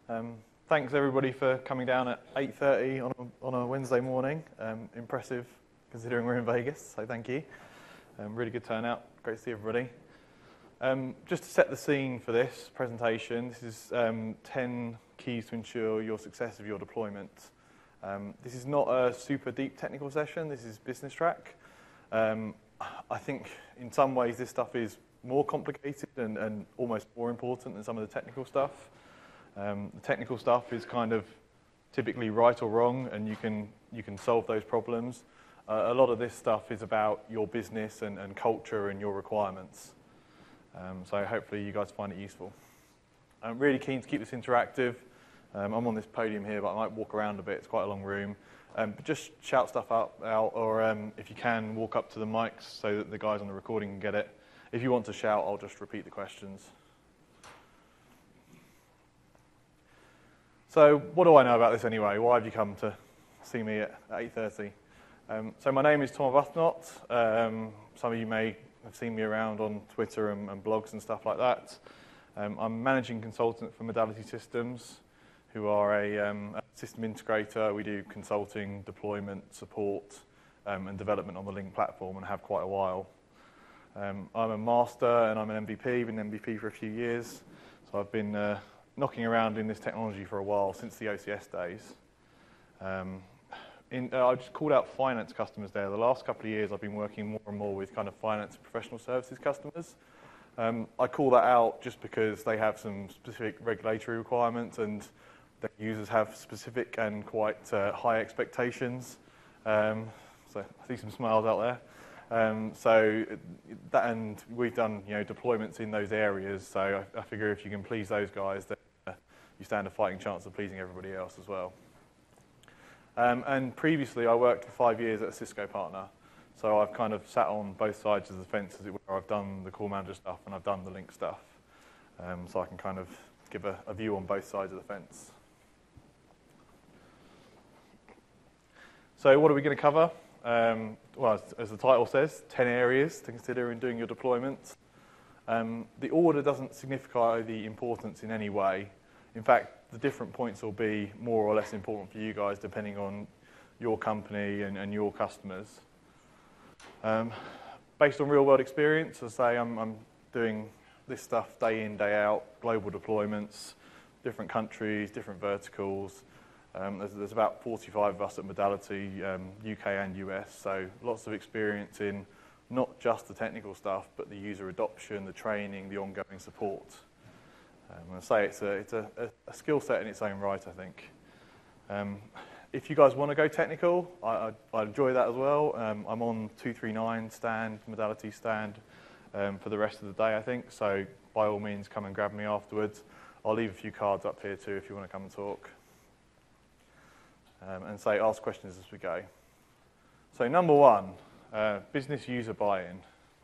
Thanks everybody for coming down at 8:30 on a Wednesday morning. Impressive considering we're in Vegas, so thank you. Really good turnout, great to see everybody. Just to set the scene for this presentation, this is 10 keys to ensure your success of your deployment. This is not a super deep technical session, this is business track. I think in some ways this stuff is more complicated and almost more important than some of the technical stuff. The technical stuff is kind of typically right or wrong, and you can solve those problems. A lot of this stuff is about your business and culture and your requirements. So hopefully you guys find it useful. I'm really keen to keep this interactive. I'm on this podium here, but I might walk around a bit. It's quite a long room. But just shout stuff out or if you can, walk up to the mics so that the guys on the recording can get it. If you want to shout, I'll just repeat the questions. So what do I know about this anyway? Why have you come to see me at 8:30? So my name is Tom Arbuthnot. Some of you may have seen me around on Twitter and blogs and stuff like that. I'm managing consultant for Modality Systems, who are a system integrator. We do consulting, deployment, support, and development on the Link platform, and have quite a while. I'm a master and I'm an MVP, been an MVP for a few years. So I've been knocking around in this technology for a while, since the OCS days. I just called out finance customers there. The last couple of years I've been working more and more with kind of finance and professional services customers. I call that out just because they have some specific regulatory requirements and their users have specific and quite high expectations. So I see some smiles out there. And we've done deployments in those areas. So I figure if you can please those guys, then you stand a fighting chance of pleasing everybody else as well. And previously, I worked for 5 years at a Cisco partner. So I've kind of sat on both sides of the fence, as it were. I've done the call manager stuff and I've done the Link stuff. So I can kind of give a view on both sides of the fence. So what are we going to cover? Well, as the title says, 10 areas to consider in doing your deployment. The order doesn't signify the importance in any way. In fact, the different points will be more or less important for you guys depending on your company and your customers. Based on real-world experience, as I say, I'm doing this stuff day in, day out, global deployments, different countries, different verticals. There's about 45 of us at Modality, UK and US, so lots of experience in not just the technical stuff, but the user adoption, the training, the ongoing support. I say it's a skill set in its own right, I think. If you guys want to go technical, I enjoy that as well. I'm on 239 stand, Modality stand, for the rest of the day, I think, so by all means come and grab me afterwards. I'll leave a few cards up here too if you want to come and talk. And ask questions as we go. So number one, business user buy-in.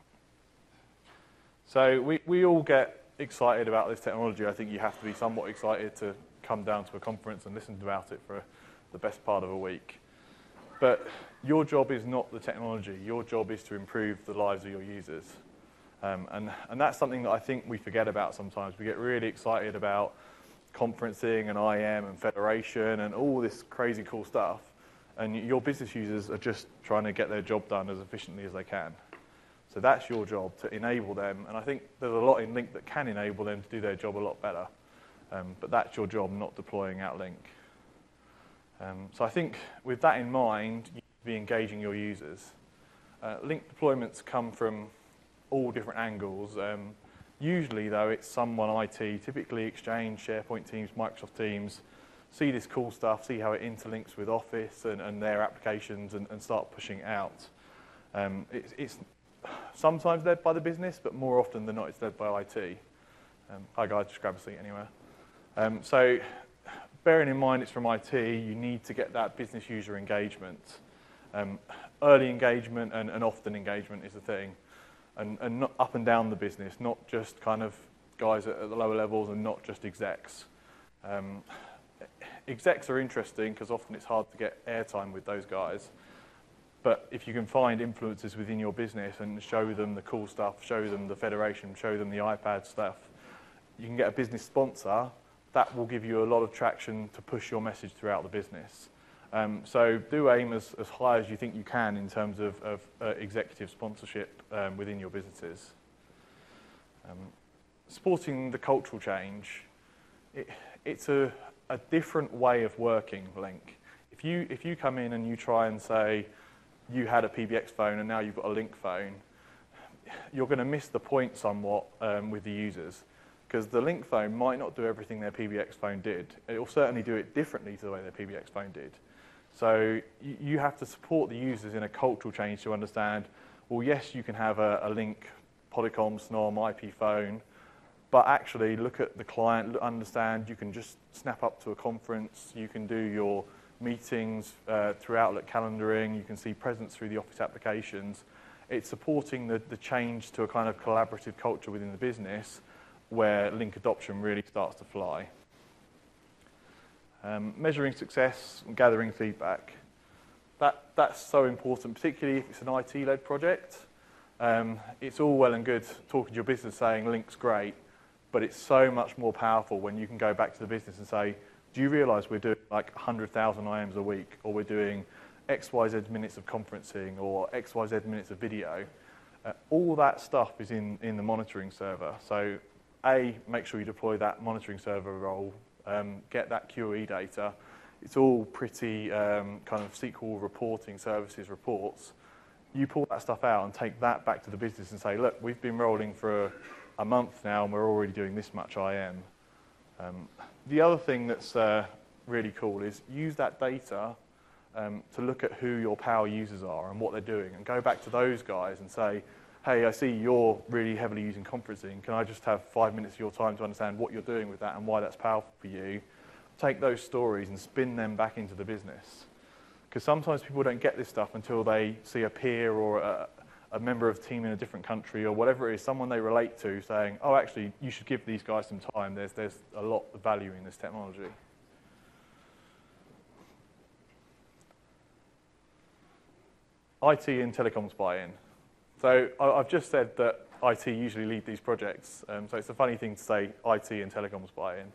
So we all get excited about this technology. I think you have to be somewhat excited to come down to a conference and listen about it for the best part of a week. But your job is not the technology. Your job is to improve the lives of your users. And that's something that I think we forget about sometimes. We get really excited about conferencing and IM and federation and all this crazy cool stuff, and your business users are just trying to get their job done as efficiently as they can. So that's your job, to enable them, and I think there's a lot in Link that can enable them to do their job a lot better, but that's your job, not deploying out Link. So I think with that in mind, you need to be engaging your users. Link deployments come from all different angles. Usually, though, it's someone IT, typically Exchange, SharePoint Teams, Microsoft Teams, see this cool stuff, see how it interlinks with Office and their applications and start pushing it out. It's sometimes led by the business, but more often than not, it's led by IT. Hi, guys, just grab a seat anywhere. So bearing in mind it's from IT, you need to get that business user engagement. Early engagement and often engagement is the thing. And not up and down the business, not just kind of guys at the lower levels and not just execs. Execs are interesting because often it's hard to get airtime with those guys. But if you can find influencers within your business and show them the cool stuff, show them the federation, show them the iPad stuff, you can get a business sponsor that will give you a lot of traction to push your message throughout the business. So do aim as high as you think you can in terms of executive sponsorship within your businesses. Supporting the cultural change, it's a different way of working, Link. If you come in and you try and say you had a PBX phone and now you've got a Link phone, you're going to miss the point somewhat with the users, because the Link phone might not do everything their PBX phone did. It will certainly do it differently to the way their PBX phone did. So you have to support the users in a cultural change to understand, well, yes, you can have a Link, Polycom, SNOM, IP phone, but actually look at the client, understand you can just snap up to a conference, you can do your meetings through Outlook calendaring, you can see presence through the Office applications. It's supporting the change to a kind of collaborative culture within the business where Link adoption really starts to fly. Measuring success and gathering feedback. That's so important, particularly if it's an IT-led project. It's all well and good talking to your business saying Link's great, but it's so much more powerful when you can go back to the business and say, do you realise we're doing like 100,000 IMs a week, or we're doing XYZ minutes of conferencing, or XYZ minutes of video? All that stuff is in the monitoring server. So A, make sure you deploy that monitoring server role, get that QE data. It's all pretty kind of SQL reporting services reports. You pull that stuff out and take that back to the business and say, look, we've been rolling for a month now and we're already doing this much IM. The other thing that's really cool is use that data to look at who your power users are and what they're doing, and go back to those guys and say, hey, I see you're really heavily using conferencing. Can I just have 5 minutes of your time to understand what you're doing with that and why that's powerful for you? Take those stories and spin them back into the business. Because sometimes people don't get this stuff until they see a peer or a member of the team in a different country or whatever it is, someone they relate to saying, oh, actually, you should give these guys some time. There's a lot of value in this technology. IT and telecoms buy-in. So I've just said that IT usually lead these projects, so it's a funny thing to say IT and telecoms buy-in.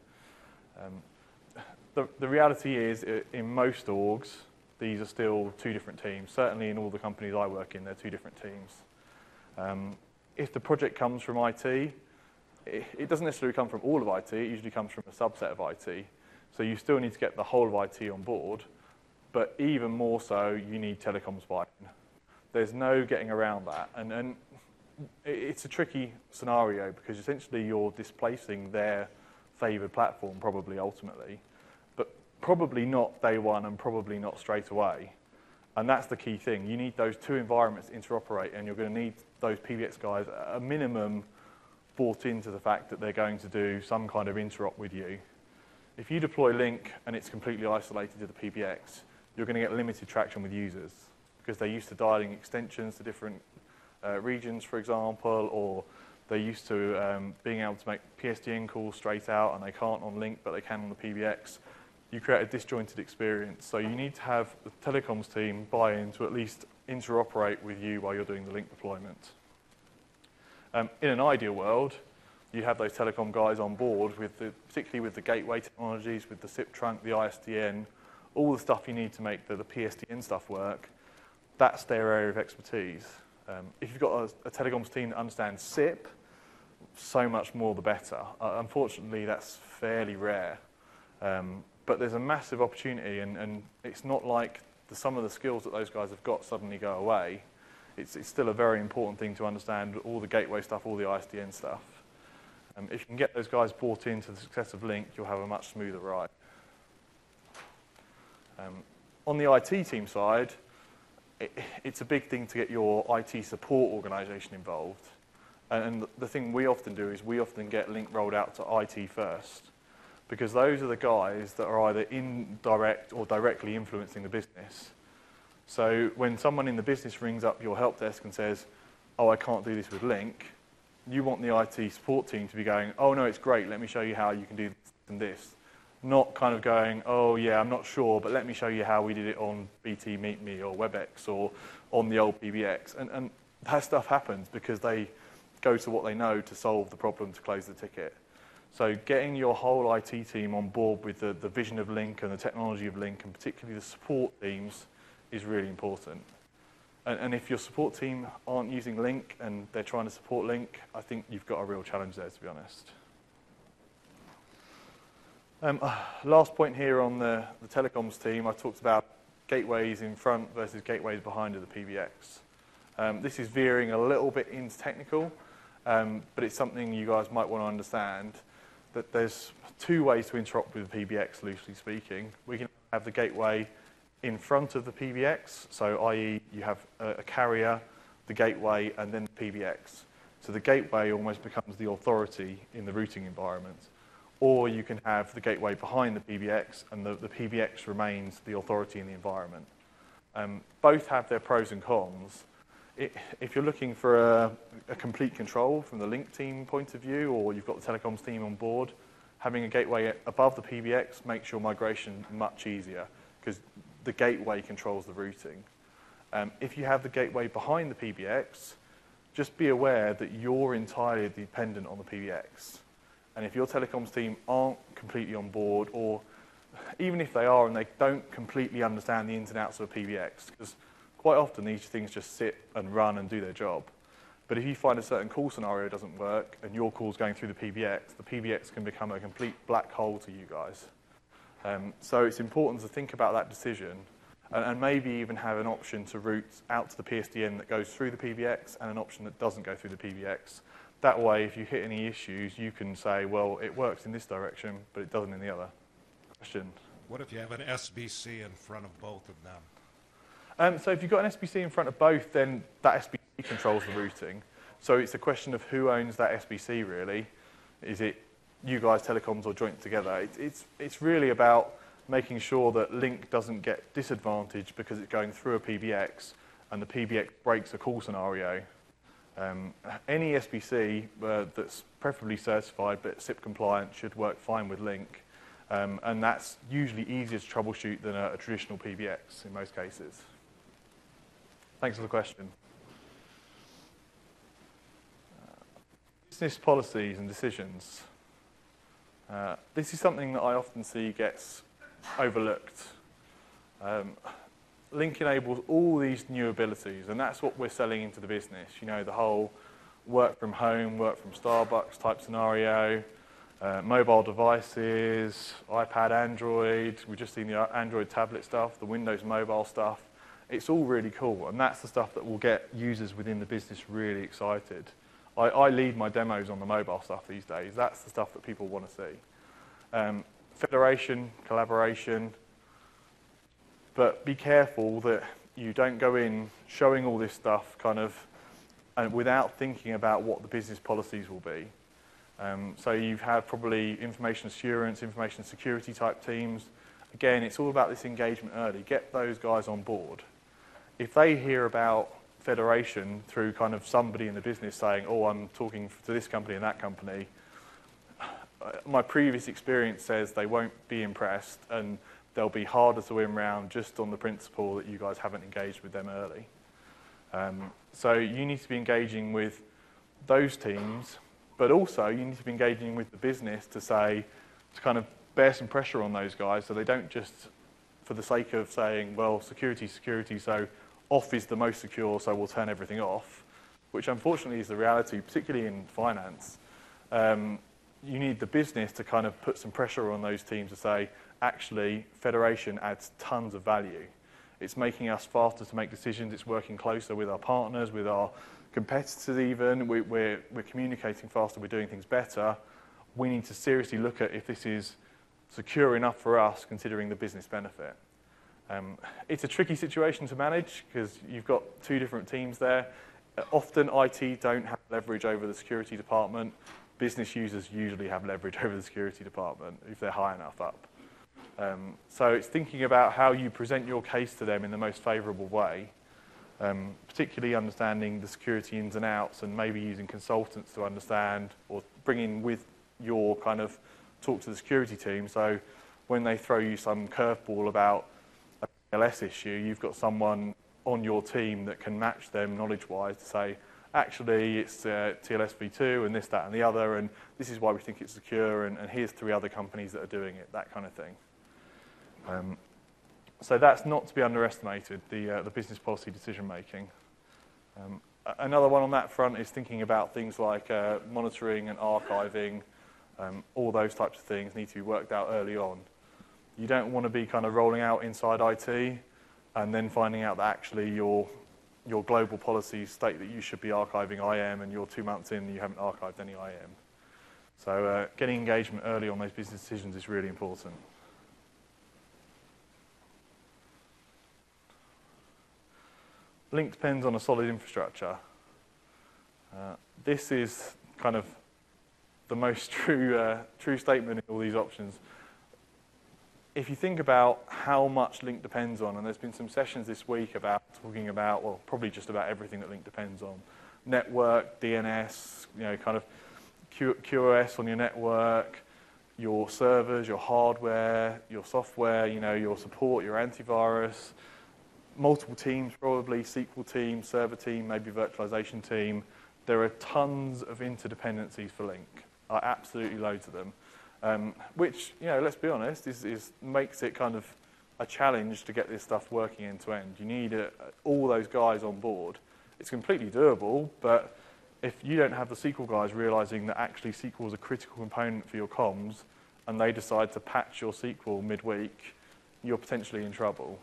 The reality is, in most orgs, these are still two different teams. Certainly in all the companies I work in, they're two different teams. If the project comes from IT, it doesn't necessarily come from all of IT, it usually comes from a subset of IT. So you still need to get the whole of IT on board, but even more so, you need telecoms buy-in. There's no getting around that. And it's a tricky scenario because essentially you're displacing their favoured platform probably ultimately, but probably not day one and probably not straight away. And that's the key thing. You need those two environments to interoperate, and you're going to need those PBX guys at a minimum bought into the fact that they're going to do some kind of interop with you. If you deploy Link and it's completely isolated to the PBX, you're going to get limited traction with users, because they're used to dialing extensions to different regions, for example, or they're used to being able to make PSTN calls straight out, and they can't on Link, but they can on the PBX. You create a disjointed experience. So you need to have the telecoms team buy in to at least interoperate with you while you're doing the Link deployment. In an ideal world, you have those telecom guys on board, particularly with the gateway technologies, with the SIP trunk, the ISDN, all the stuff you need to make the PSTN stuff work. That's their area of expertise. If you've got a telecoms team that understands SIP, so much more the better. Unfortunately, that's fairly rare. But there's a massive opportunity, and it's not like some of the skills that those guys have got suddenly go away. It's still a very important thing to understand all the gateway stuff, all the ISDN stuff. If you can get those guys bought into the success of Link, you'll have a much smoother ride. On the IT team side, it's a big thing to get your IT support organisation involved. And the thing we often do is we often get Link rolled out to IT first, because those are the guys that are either indirect or directly influencing the business. So when someone in the business rings up your help desk and says, oh, I can't do this with Link, you want the IT support team to be going, oh, no, it's great, let me show you how you can do this and this. Not kind of going, oh, yeah, I'm not sure, but let me show you how we did it on BT Meet Me or WebEx or on the old PBX. And that stuff happens because they go to what they know to solve the problem, to close the ticket. So getting your whole IT team on board with the vision of Link and the technology of Link, and particularly the support teams, is really important. And if your support team aren't using Link and they're trying to support Link, I think you've got a real challenge there, to be honest. Last point here on the telecoms team, I talked about gateways in front versus gateways behind of the PBX. This is veering a little bit into technical, but it's something you guys might want to understand, that there's two ways to interact with the PBX, loosely speaking. We can have the gateway in front of the PBX, so i.e. you have a carrier, the gateway, and then the PBX. So the gateway almost becomes the authority in the routing environment. Or you can have the gateway behind the PBX, and the PBX remains the authority in the environment. Both have their pros and cons. If you're looking for a complete control from the Link team point of view, or you've got the telecoms team on board, having a gateway above the PBX makes your migration much easier, because the gateway controls the routing. If you have the gateway behind the PBX, just be aware that you're entirely dependent on the PBX. And if your telecoms team aren't completely on board, or even if they are and they don't completely understand the ins and outs of a PBX, because quite often these things just sit and run and do their job. But if you find a certain call scenario doesn't work and your call's going through the PBX can become a complete black hole to you guys. So it's important to think about that decision and maybe even have an option to route out to the PSTN that goes through the PBX and an option that doesn't go through the PBX. That way, if you hit any issues, you can say, well, it works in this direction, but it doesn't in the other. Question? What if you have an SBC in front of both of them? So if you've got an SBC in front of both, then that SBC controls the routing. So it's a question of who owns that SBC, really. Is it you guys, telecoms, or joint together? It's really about making sure that Link doesn't get disadvantaged because it's going through a PBX and the PBX breaks a call scenario. Any SBC that's preferably certified but SIP compliant should work fine with Link. And that's usually easier to troubleshoot than a traditional PBX in most cases. Thanks for the question. Business policies and decisions. This is something that I often see gets overlooked. Link enables all these new abilities, and that's what we're selling into the business. You know, the whole work from home, work from Starbucks type scenario, mobile devices, iPad, Android. We've just seen the Android tablet stuff, the Windows mobile stuff. It's all really cool, and that's the stuff that will get users within the business really excited. I lead my demos on the mobile stuff these days. That's the stuff that people want to see. Federation, collaboration. But be careful that you don't go in showing all this stuff kind of without thinking about what the business policies will be. So you've had probably information assurance, information security type teams. Again, it's all about this engagement early. Get those guys on board. If they hear about federation through kind of somebody in the business saying, oh, I'm talking to this company and that company, my previous experience says they won't be impressed and they'll be harder to win round just on the principle that you guys haven't engaged with them early. So you need to be engaging with those teams, but also you need to be engaging with the business to kind of bear some pressure on those guys so they don't just, for the sake of saying, well, security, so off is the most secure, so we'll turn everything off, which unfortunately is the reality, particularly in finance. You need the business to kind of put some pressure on those teams to say, actually, federation adds tons of value. It's making us faster to make decisions. It's working closer with our partners, with our competitors even. We're communicating faster. We're doing things better. We need to seriously look at if this is secure enough for us, considering the business benefit. It's a tricky situation to manage because you've got two different teams there. Often IT don't have leverage over the security department. Business users usually have leverage over the security department if they're high enough up. So it's thinking about how you present your case to them in the most favourable way, particularly understanding the security ins and outs and maybe using consultants to understand or bringing with your kind of talk to the security team. So when they throw you some curveball about a PLS issue, you've got someone on your team that can match them knowledge-wise to say, actually it's TLS v2 and this, that, and the other, and this is why we think it's secure, and here's 3 other companies that are doing it, that kind of thing. So that's not to be underestimated, the business policy decision making. Another one on that front is thinking about things like monitoring and archiving. All those types of things need to be worked out early on. You don't want to be kind of rolling out inside IT and then finding out that actually your global policies state that you should be archiving IM and you're 2 months in and you haven't archived any IM. So getting engagement early on those business decisions is really important. Link depends on a solid infrastructure. This is kind of the most true statement in all these options. If you think about how much Link depends on, and there's been some sessions this week about talking about, well, probably just about everything that Link depends on. Network, DNS, kind of QoS on your network, your servers, your hardware, your software, your support, your antivirus, multiple teams probably, SQL team, server team, maybe virtualization team. There are tons of interdependencies for Link, absolutely loads of them. Which, let's be honest, makes it kind of a challenge to get this stuff working end to end. You need all those guys on board. It's completely doable, but if you don't have the SQL guys realizing that actually SQL is a critical component for your comms, and they decide to patch your SQL midweek, you're potentially in trouble.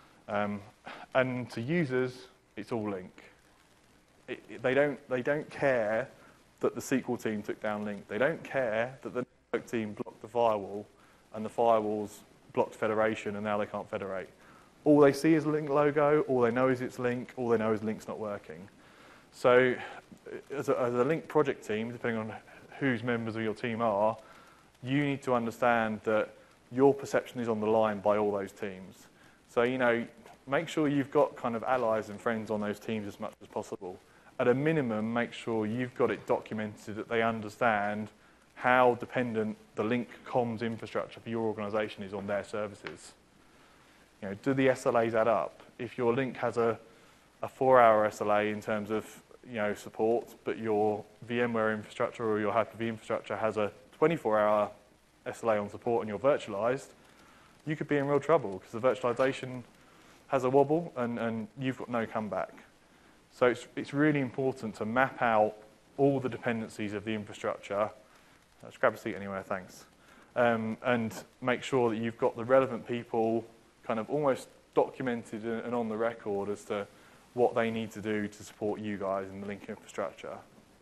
And to users, it's all Link. They don't care that the SQL team took down Link. They don't care that the network team blocked the firewall and the firewalls blocked federation and now they can't federate. All they see is a Link logo, all they know is it's Link, all they know is Link's not working. So as a Link project team, depending on whose members of your team are, you need to understand that your perception is on the line by all those teams. So, make sure you've got kind of allies and friends on those teams as much as possible. At a minimum, make sure you've got it documented that they understand how dependent the Link comms infrastructure for your organization is on their services. Do the SLAs add up? If your Link has a 4-hour SLA in terms of support, but your VMware infrastructure or your Hyper-V infrastructure has a 24-hour SLA on support and you're virtualized, you could be in real trouble because the virtualization has a wobble and you've got no comeback. So it's really important to map out all the dependencies of the infrastructure. Let's grab a seat anywhere, thanks. And make sure that you've got the relevant people kind of almost documented and on the record as to what they need to do to support you guys in the Link infrastructure.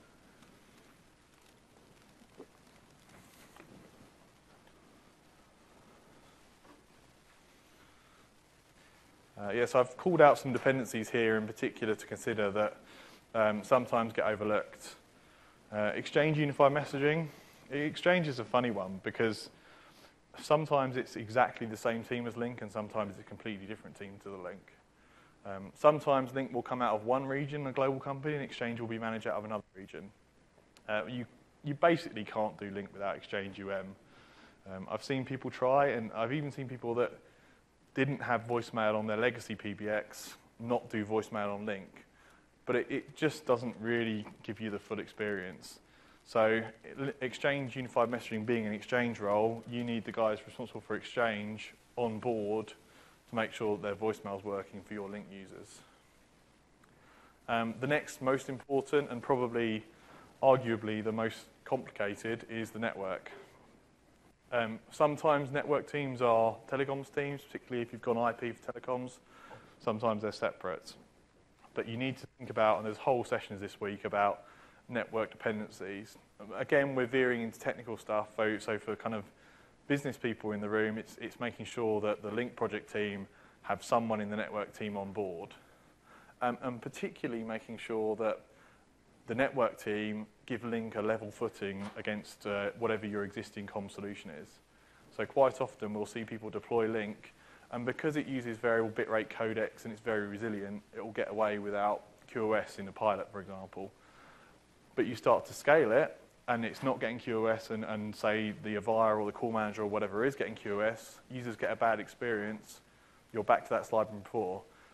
So I've called out some dependencies here in particular to consider that sometimes get overlooked. Exchange unified messaging. Exchange is a funny one because sometimes it's exactly the same team as Link and sometimes it's a completely different team to the Link. Sometimes Link will come out of one region, a global company, and Exchange will be managed out of another region. You basically can't do Link without Exchange I've seen people try, and I've even seen people that didn't have voicemail on their legacy PBX not do voicemail on Link. But it just doesn't really give you the full experience. So Exchange unified messaging being an Exchange role, you need the guys responsible for Exchange on board to make sure that their voicemail is working for your Link users. The next most important and probably arguably the most complicated is the network. Sometimes network teams are telecoms teams, particularly if you've gone IP for telecoms. Sometimes they're separate. But you need to think about, and there's whole sessions this week about network dependencies. Again, we're veering into technical stuff, so for kind of business people in the room, it's making sure that the Link project team have someone in the network team on board. And particularly making sure that the network team give Link a level footing against whatever your existing comm solution is. So quite often we'll see people deploy Link, and because it uses variable bitrate codecs and it's very resilient, it will get away without QoS in a pilot, for example. But you start to scale it, and it's not getting QoS, and say the Avaya or the call manager or whatever is getting QoS, users get a bad experience, you're back to that slide from before.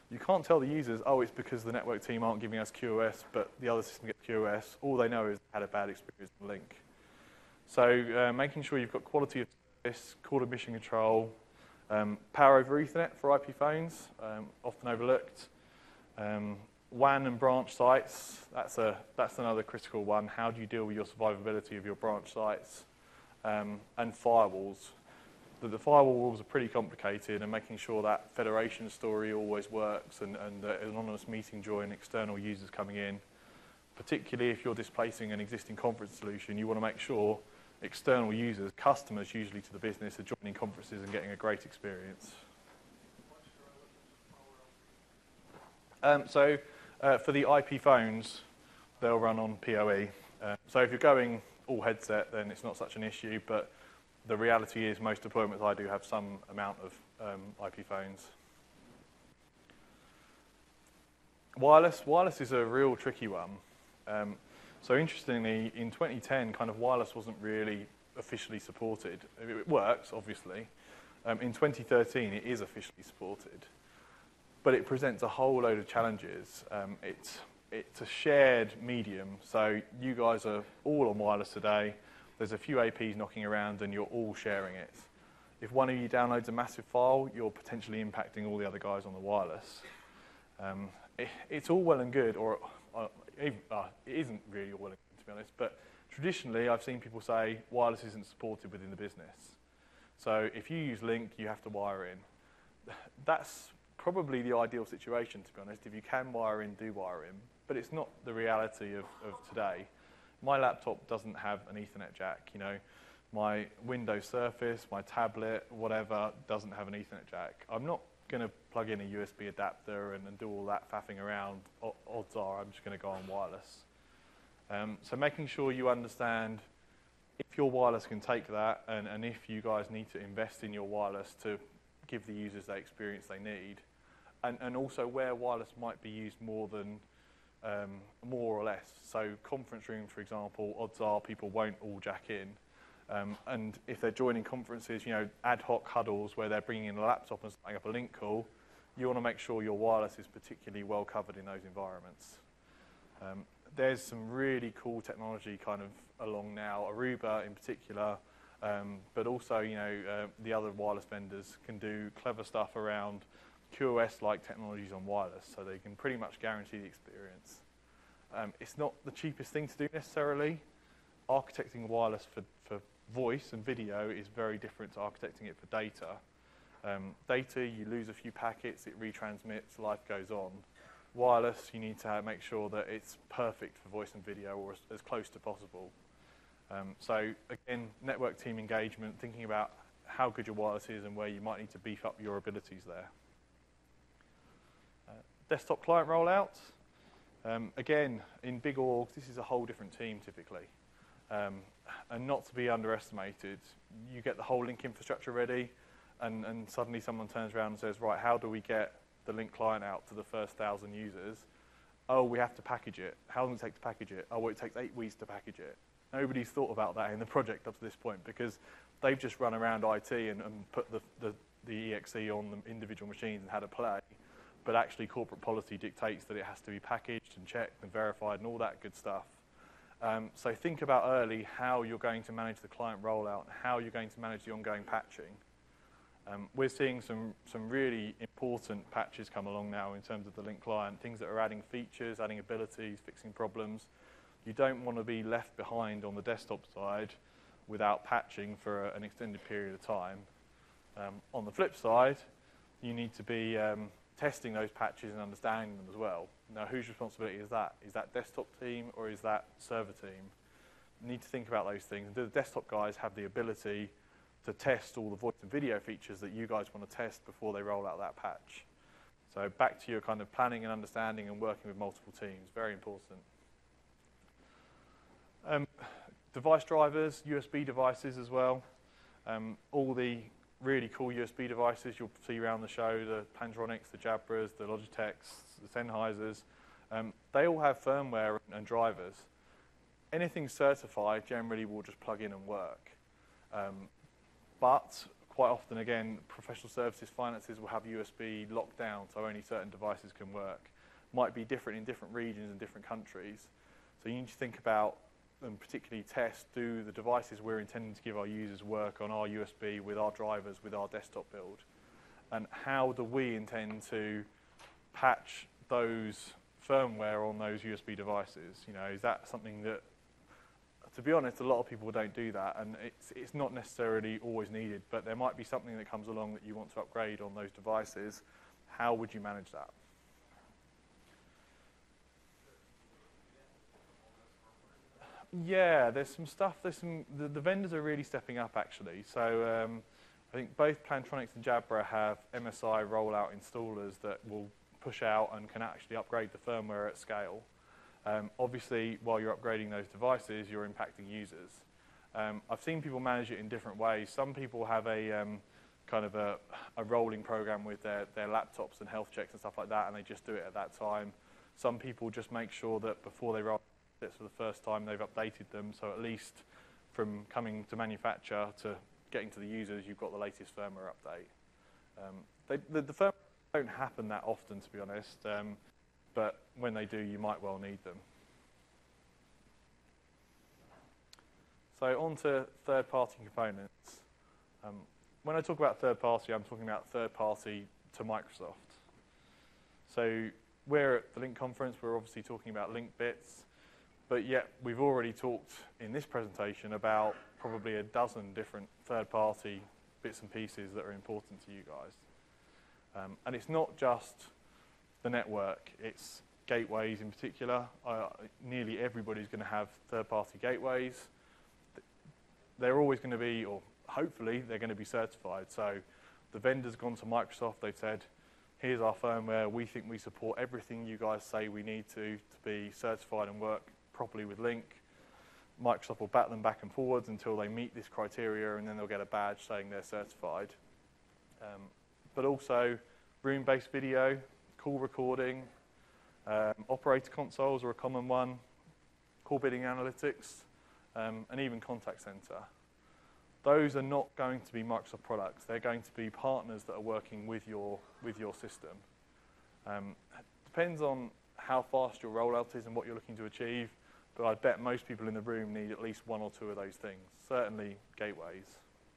You can't tell the users, oh, it's because the network team aren't giving us QoS, but the other system gets QoS. All they know is they had a bad experience with the link. So making sure you've got quality of service, core to mission control, power over Ethernet for IP phones, often overlooked. WAN and branch sites, that's another critical one. How do you deal with your survivability of your branch sites? And firewalls. The firewall rules are pretty complicated, and making sure that federation story always works and anonymous meeting join external users coming in. Particularly if you're displacing an existing conference solution, you want to make sure external users, customers usually to the business, are joining conferences and getting a great experience. For the IP phones, they'll run on PoE. So if you're going all headset, then it's not such an issue, but the reality is most deployments I do have some amount of IP phones. Wireless is a real tricky one. So interestingly, in 2010, kind of wireless wasn't really officially supported. It works, obviously. In 2013, it is officially supported. But it presents a whole load of challenges. It's a shared medium, so you guys are all on wireless today. There's a few APs knocking around and you're all sharing it. If one of you downloads a massive file, you're potentially impacting all the other guys on the wireless. It's all well and good, or it isn't really all well and good, to be honest, but traditionally I've seen people say wireless isn't supported within the business. So if you use Link, you have to wire in. That's probably the ideal situation, to be honest. If you can wire in, do wire in. But it's not the reality of today. My laptop doesn't have an Ethernet jack. You know, my Windows Surface, my tablet, whatever, doesn't have an Ethernet jack. I'm not going to plug in a USB adapter and do all that faffing around. Odds are I'm just going to go on wireless. So making sure you understand if your wireless can take that, and if you guys need to invest in your wireless to give the users the experience they need, and also where wireless might be used more or less. So conference room, for example, odds are people won't all jack in. And if they're joining conferences, you know, ad hoc huddles where they're bringing in a laptop and setting up a link call, you want to make sure your wireless is particularly well covered in those environments. There's some really cool technology kind of along now, Aruba in particular, but also, you know, the other wireless vendors can do clever stuff around QoS-like technologies on wireless, so they can pretty much guarantee the experience. It's not the cheapest thing to do necessarily. Architecting wireless for voice and video is very different to architecting it for data. Data, you lose a few packets, it retransmits, life goes on. Wireless, you need to make sure that it's perfect for voice and video, or as close to possible. So again, network team engagement, thinking about how good your wireless is and where you might need to beef up your abilities there. Desktop client rollout. Again, in big orgs, this is a whole different team typically. And not to be underestimated, you get the whole Link infrastructure ready, and suddenly someone turns around and says, right, how do we get the Link client out to the first 1,000 users? Oh, we have to package it. How long does it take to package it? Oh, well, it takes 8 weeks to package it. Nobody's thought about that in the project up to this point, because they've just run around IT and put the EXE on the individual machines and had a play. But actually corporate policy dictates that it has to be packaged and checked and verified and all that good stuff. So think about early how you're going to manage the client rollout and how you're going to manage the ongoing patching. We're seeing some really important patches come along now in terms of the Link client, things that are adding features, adding abilities, fixing problems. You don't want to be left behind on the desktop side without patching for an extended period of time. On the flip side, you need to be testing those patches and understanding them as well. Now, whose responsibility is that? Is that desktop team or is that server team? You need to think about those things. And do the desktop guys have the ability to test all the voice and video features that you guys want to test before they roll out that patch? So back to your kind of planning and understanding and working with multiple teams, very important. Device drivers, USB devices as well. All the really cool USB devices you'll see around the show, the Plantronics, the Jabras, the Logitechs, the Sennheisers, they all have firmware and drivers. Anything certified generally will just plug in and work. But quite often, again, professional services finances will have USB locked down, so only certain devices can work. Might be different in different regions and different countries. So you need to think about, and particularly test, do the devices we're intending to give our users work on our USB with our drivers, with our desktop build? And how do we intend to patch those firmware on those USB devices? You know, is that something that, to be honest, a lot of people don't do that, and it's not necessarily always needed, but there might be something that comes along that you want to upgrade on those devices. How would you manage that? Yeah, there's some stuff. The vendors are really stepping up, actually. So I think both Plantronics and Jabra have MSI rollout installers that will push out and can actually upgrade the firmware at scale. Obviously, while you're upgrading those devices, you're impacting users. I've seen people manage it in different ways. Some people have a kind of a rolling program with their laptops and health checks and stuff like that, and they just do it at that time. Some people just make sure that before they roll it for the first time, they've updated them, so at least from coming to manufacture to getting to the users, you've got the latest firmware update. The firmware don't happen that often, to be honest, but when they do, you might well need them. So on to third-party components. When I talk about third-party, I'm talking about third-party to Microsoft. So we're at the Link conference, we're obviously talking about Link bits, but yet we've already talked in this presentation about probably a dozen different third-party bits and pieces that are important to you guys. And it's not just the network, it's gateways in particular. Nearly everybody's going to have third-party gateways. They're always going to be, or hopefully, they're going to be certified. So the vendor's gone to Microsoft, they've said, here's our firmware, we think we support everything you guys say we need to be certified and work properly with Link. Microsoft will bat them back and forwards until they meet this criteria, and then they'll get a badge saying they're certified. But also room-based video, call recording, operator consoles are a common one, call bidding analytics, and even contact center. Those are not going to be Microsoft products. They're going to be partners that are working with your system. Depends on how fast your rollout is and what you're looking to achieve, but I bet most people in the room need at least one or two of those things, certainly gateways.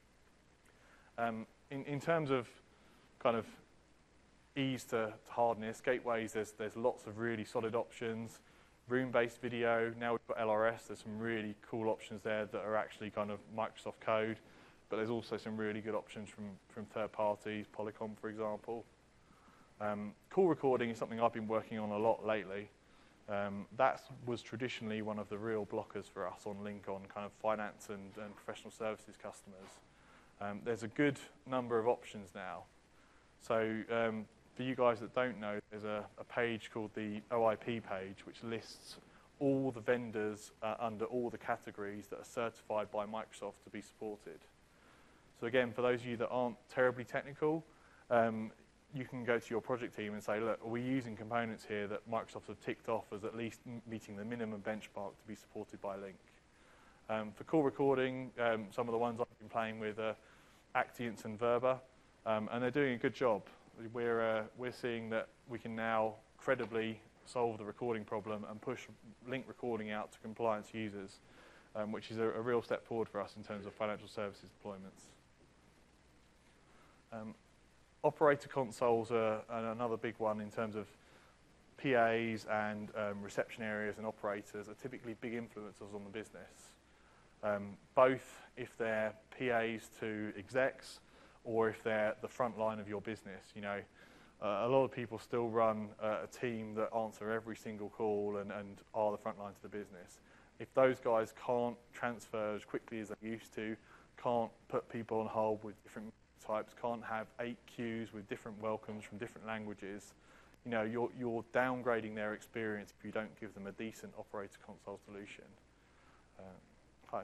In terms of kind of ease to hardness, gateways, there's lots of really solid options. Room-based video, now we've got LRS, there's some really cool options there that are actually kind of Microsoft code, but there's also some really good options from third parties, Polycom, for example. Call recording is something I've been working on a lot lately. That was traditionally one of the real blockers for us on Link on kind of finance and professional services customers. There's a good number of options now. So for you guys that don't know, there's a page called the OIP page, which lists all the vendors under all the categories that are certified by Microsoft to be supported. So again, for those of you that aren't terribly technical, you can go to your project team and say, look, are we using components here that Microsoft have ticked off as at least meeting the minimum benchmark to be supported by Link? For call recording, some of the ones I've been playing with are Actience and Verba, and they're doing a good job. We're seeing that we can now credibly solve the recording problem and push Link recording out to compliance users, which is a real step forward for us in terms of financial services deployments. Operator consoles are another big one in terms of PAs and reception areas, and operators are typically big influencers on the business. Both if they're PAs to execs or if they're the front line of your business. You know, a lot of people still run a team that answer every single call and are the front line to the business. If those guys can't transfer as quickly as they used to, can't put people on hold with different types, can't have 8 queues with different welcomes from different languages, you know, you're downgrading their experience if you don't give them a decent operator console solution. Hi.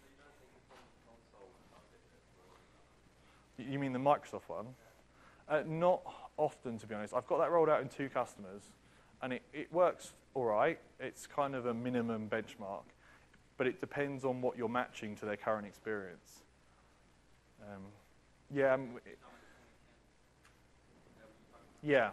You mean the Microsoft one? Not often, to be honest. I've got that rolled out in 2 customers, and it works all right. It's kind of a minimum benchmark, but it depends on what you're matching to their current experience. Yeah. Yeah.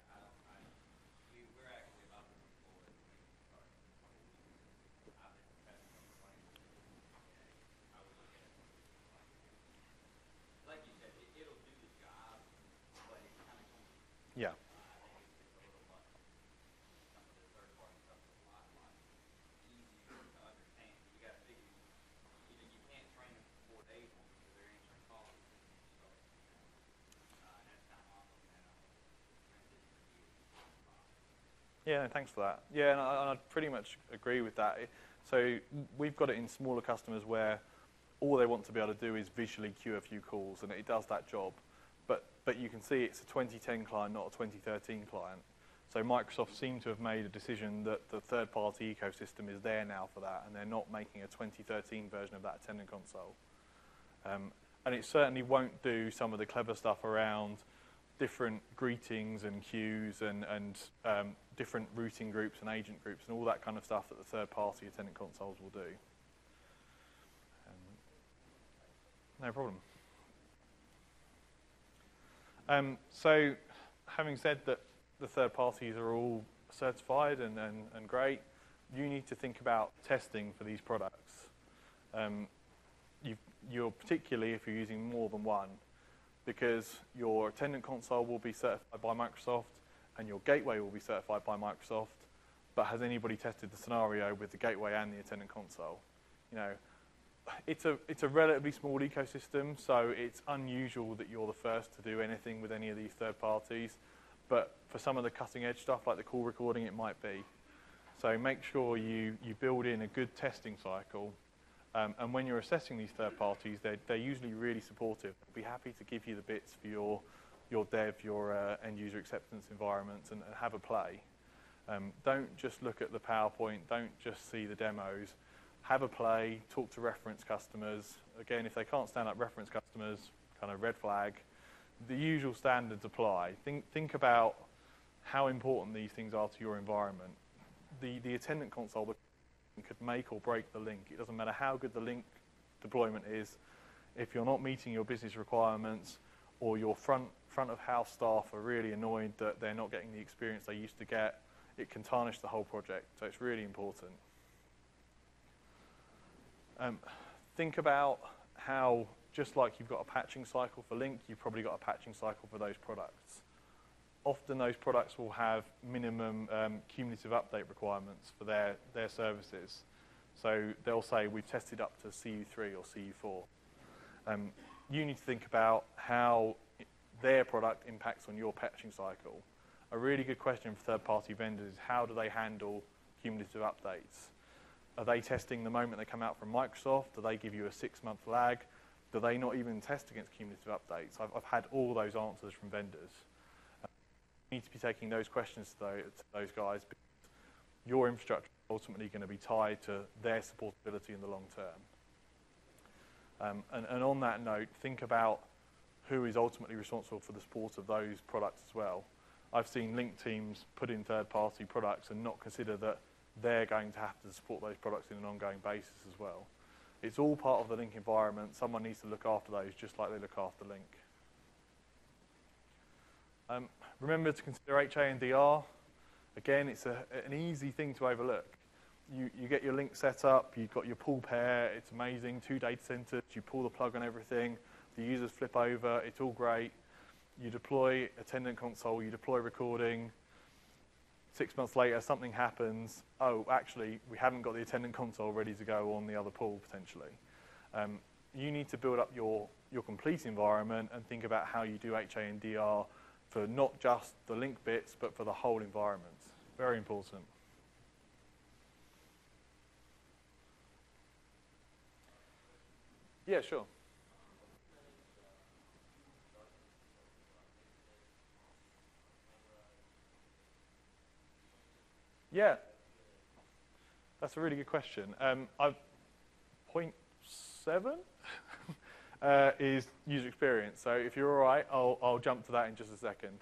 Yeah. Yeah, no, thanks for that. Yeah, and I pretty much agree with that. So we've got it in smaller customers where all they want to be able to do is visually queue a few calls, and it does that job. But you can see it's a 2010 client, not a 2013 client. So Microsoft seem to have made a decision that the third-party ecosystem is there now for that, and they're not making a 2013 version of that attendant console. And it certainly won't do some of the clever stuff around different greetings and queues and different routing groups and agent groups and all that kind of stuff that the third-party attendant consoles will do. No problem. So having said that the third parties are all certified and great, you need to think about testing for these products. You're particularly if you're using more than one, because your attendant console will be certified by Microsoft and your gateway will be certified by Microsoft, but has anybody tested the scenario with the gateway and the attendant console? You know, it's a relatively small ecosystem, so it's unusual that you're the first to do anything with any of these third parties, but for some of the cutting edge stuff like the call recording, it might be. So make sure you build in a good testing cycle. And when you're assessing these third parties, they're usually really supportive. They'll be happy to give you the bits for your dev, your end user acceptance environments, and have a play. Don't just look at the PowerPoint. Don't just see the demos. Have a play. Talk to reference customers. Again, if they can't stand up reference customers, kind of red flag. The usual standards apply. Think about how important these things are to your environment. The attendant console could make or break the link. It doesn't matter how good the link deployment is. If you're not meeting your business requirements, or your front of house staff are really annoyed that they're not getting the experience they used to get, it can tarnish the whole project. So it's really important. Think about how, just like you've got a patching cycle for Lync, you've probably got a patching cycle for those products. Often those products will have minimum cumulative update requirements for their services. So they'll say, we've tested up to CU3 or CU4. You need to think about how their product impacts on your patching cycle. A really good question for third-party vendors is, how do they handle cumulative updates? Are they testing the moment they come out from Microsoft? Do they give you a 6-month lag? Do they not even test against cumulative updates? I've had all those answers from vendors. You need to be taking those questions to those guys, because your infrastructure is ultimately going to be tied to their supportability in the long term. And on that note, think about who is ultimately responsible for the support of those products as well. I've seen Lync teams put in third-party products and not consider that they're going to have to support those products in an ongoing basis as well. It's all part of the Lync environment. Someone needs to look after those just like they look after Lync. Remember to consider HA and DR. Again, it's an easy thing to overlook. You get your Lync set up, you've got your pool pair, it's amazing, 2 data centers, you pull the plug on everything, the users flip over, it's all great. You deploy attendant console, you deploy recording. 6 months later, something happens. Oh, actually, we haven't got the attendant console ready to go on the other pool, potentially. You need to build up your complete environment and think about how you do HA and DR for not just the Lync bits, but for the whole environment. Very important. Yeah, sure. Yeah, that's a really good question. Point 7 is user experience. So if you're all right, I'll jump to that in just a second.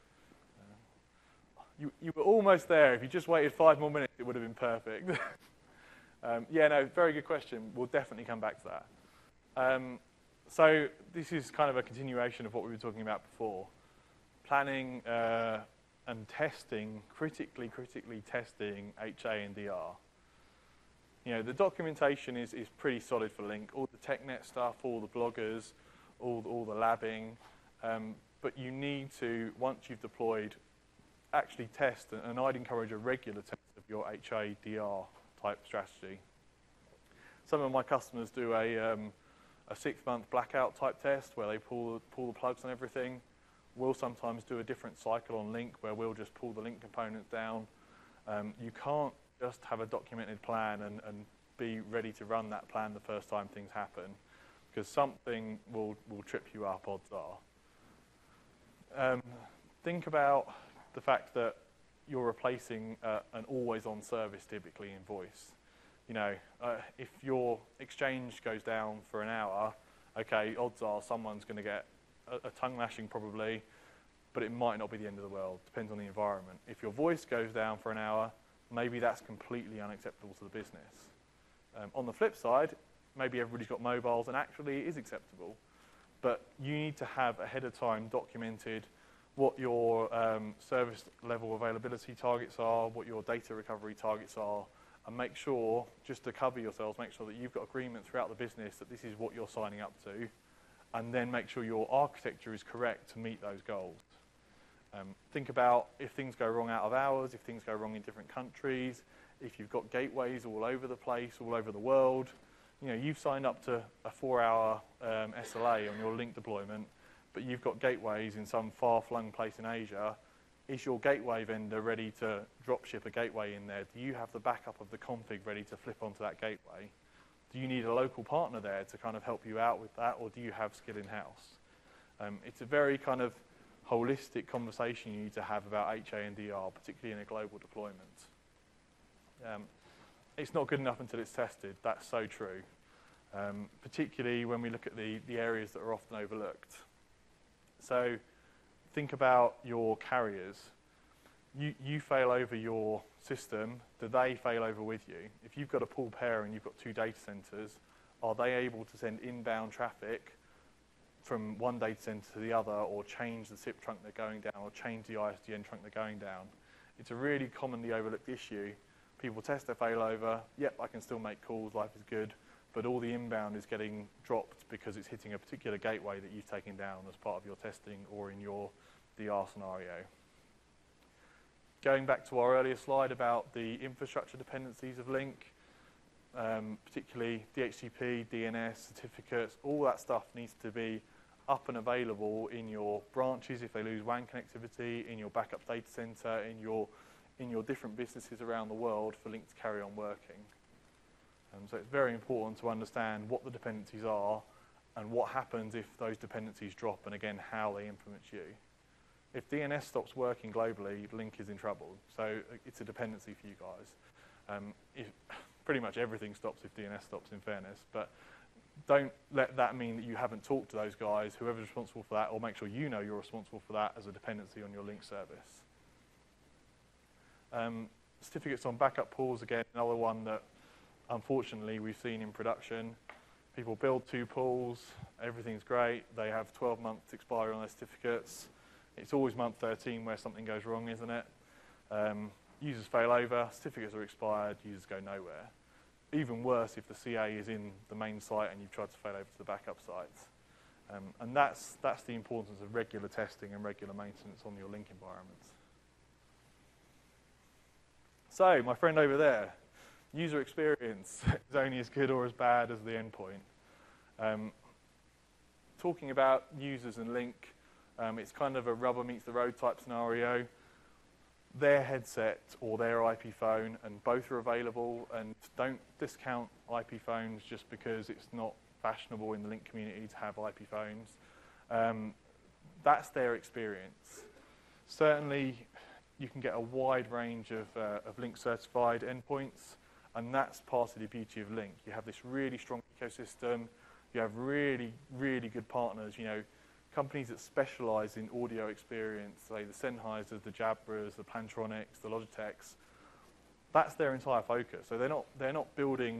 You were almost there. If you just waited 5 more minutes, it would have been perfect. Yeah, no, very good question. We'll definitely come back to that. So this is kind of a continuation of what we were talking about before. Planning and testing, critically testing HA and DR. You know, the documentation is pretty solid for Lync. All the TechNet stuff, all the bloggers, all the labbing. But you need to, once you've deployed, actually test, and I'd encourage a regular test of your HA, DR type strategy. Some of my customers do a 6-month blackout type test where they pull the plugs and everything. We'll sometimes do a different cycle on Lync where we'll just pull the Lync components down. You can't just have a documented plan and be ready to run that plan the first time things happen, because something will trip you up, odds are. Think about the fact that you're replacing an always-on service typically in voice. You know, if your exchange goes down for an hour, okay, odds are someone's going to get a tongue lashing probably, but it might not be the end of the world. Depends on the environment. If your voice goes down for an hour, maybe that's completely unacceptable to the business. On the flip side, maybe everybody's got mobiles and actually it is acceptable. But you need to have ahead of time documented what your service level availability targets are, what your data recovery targets are, and make sure, just to cover yourselves, make sure that you've got agreement throughout the business that this is what you're signing up to, and then make sure your architecture is correct to meet those goals. Think about if things go wrong out of hours, if things go wrong in different countries, if you've got gateways all over the place, all over the world. You know, you've signed up to a 4-hour SLA on your Lync deployment, but you've got gateways in some far-flung place in Asia. Is your gateway vendor ready to drop ship a gateway in there? Do you have the backup of the config ready to flip onto that gateway? Do you need a local partner there to kind of help you out with that, or do you have skill in-house? It's a very kind of holistic conversation you need to have about HA and DR, particularly in a global deployment. It's not good enough until it's tested. That's so true, particularly when we look at the areas that are often overlooked. So think about your carriers. You fail over your system, do they fail over with you? If you've got a pool pair and you've got 2 data centers, are they able to send inbound traffic from one data center to the other, or change the SIP trunk they're going down, or change the ISDN trunk they're going down? It's a really commonly overlooked issue. People test their failover, yep, I can still make calls, life is good, but all the inbound is getting dropped because it's hitting a particular gateway that you've taken down as part of your testing or in your DR scenario. Going back to our earlier slide about the infrastructure dependencies of Lync, particularly DHCP, DNS, certificates, all that stuff needs to be up and available in your branches if they lose WAN connectivity, in your backup data center, in your different businesses around the world for Lync to carry on working. So it's very important to understand what the dependencies are and what happens if those dependencies drop, and again, how they influence you. If DNS stops working globally, Lync is in trouble. So it's a dependency for you guys. Pretty much everything stops if DNS stops, in fairness, but don't let that mean that you haven't talked to those guys, whoever's responsible for that, or make sure you know you're responsible for that as a dependency on your Lync service. Certificates on backup pools, again, another one that unfortunately we've seen in production. People build 2 pools, everything's great, they have 12 months expiry on their certificates. It's always month 13 where something goes wrong, isn't it? Users fail over, certificates are expired, users go nowhere. Even worse if the CA is in the main site and you've tried to fail over to the backup sites. And that's the importance of regular testing and regular maintenance on your Lync environments. So, my friend over there, user experience is only as good or as bad as the endpoint. Talking about users and Lync, it's kind of a rubber meets the road type scenario. Their headset or their IP phone, and both are available, and don't discount IP phones just because it's not fashionable in the Lync community to have IP phones. That's their experience. Certainly, you can get a wide range of Lync certified endpoints, and that's part of the beauty of Lync. You have this really strong ecosystem, you have really, really good partners, you know, companies that specialize in audio experience, say the Sennheisers, the Jabras, the Plantronics, the Logitechs. That's their entire focus. So they're not building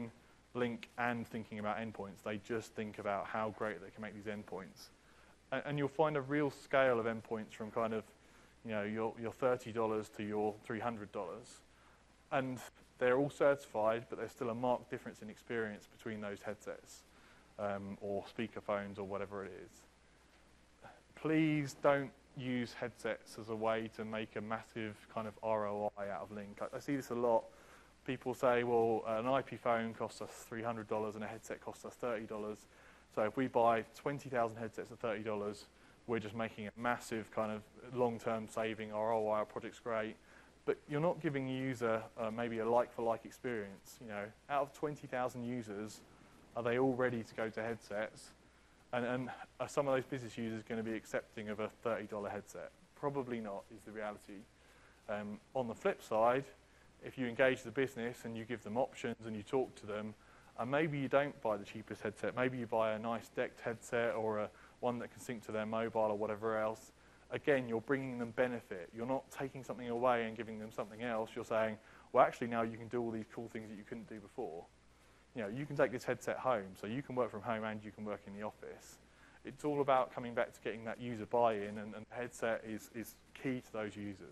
Link and thinking about endpoints. They just think about how great they can make these endpoints. And you'll find a real scale of endpoints from kind of, your $30 to your $300. And they're all certified, but there's still a marked difference in experience between those headsets or speakerphones or whatever it is. Please don't use headsets as a way to make a massive kind of ROI out of Link. I see this a lot. People say, well, an IP phone costs us $300 and a headset costs us $30. So if we buy 20,000 headsets at $30, we're just making a massive kind of long-term saving. Our ROI, our project's great. But you're not giving the user maybe a like-for-like experience. Out of 20,000 users, are they all ready to go to headsets? And are some of those business users going to be accepting of a $30 headset? Probably not, is the reality. On the flip side, if you engage the business and you give them options and you talk to them, and maybe you don't buy the cheapest headset, maybe you buy a nice decked headset or one that can sync to their mobile or whatever else, again, you're bringing them benefit. You're not taking something away and giving them something else. You're saying, well, actually now you can do all these cool things that you couldn't do before. You can take this headset home, so you can work from home and you can work in the office. It's all about coming back to getting that user buy-in, and the headset is key to those users.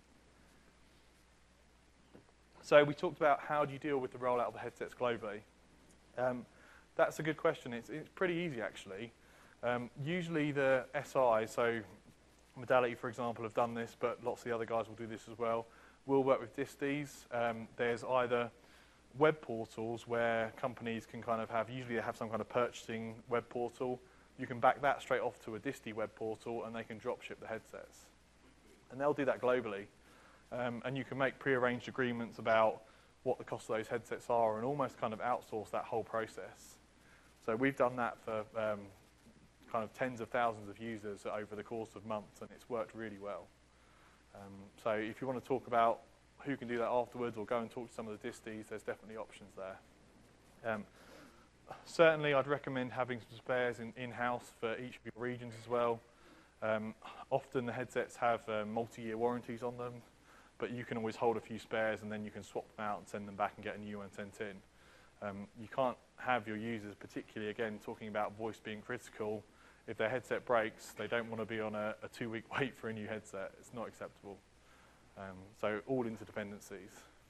So we talked about how do you deal with the rollout of the headsets globally. That's a good question. It's pretty easy, actually. Usually the SIs, so Modality, for example, have done this, but lots of the other guys will do this as well. We'll work with disties. There's either web portals where companies can kind of usually they have some kind of purchasing web portal. You can back that straight off to a distie web portal and they can drop ship the headsets. And they'll do that globally. And you can make pre-arranged agreements about what the cost of those headsets are and almost kind of outsource that whole process. So we've done that for kind of tens of thousands of users over the course of months, and it's worked really well. So if you want to talk about who can do that afterwards or go and talk to some of the disties, there's definitely options there. Certainly, I'd recommend having some spares in-house for each of your regions as well. Often the headsets have multi-year warranties on them, but you can always hold a few spares and then you can swap them out and send them back and get a new one sent in. You can't have your users, particularly, again, talking about voice being critical. If their headset breaks, they don't want to be on a 2-week wait for a new headset. It's not acceptable. So all interdependencies.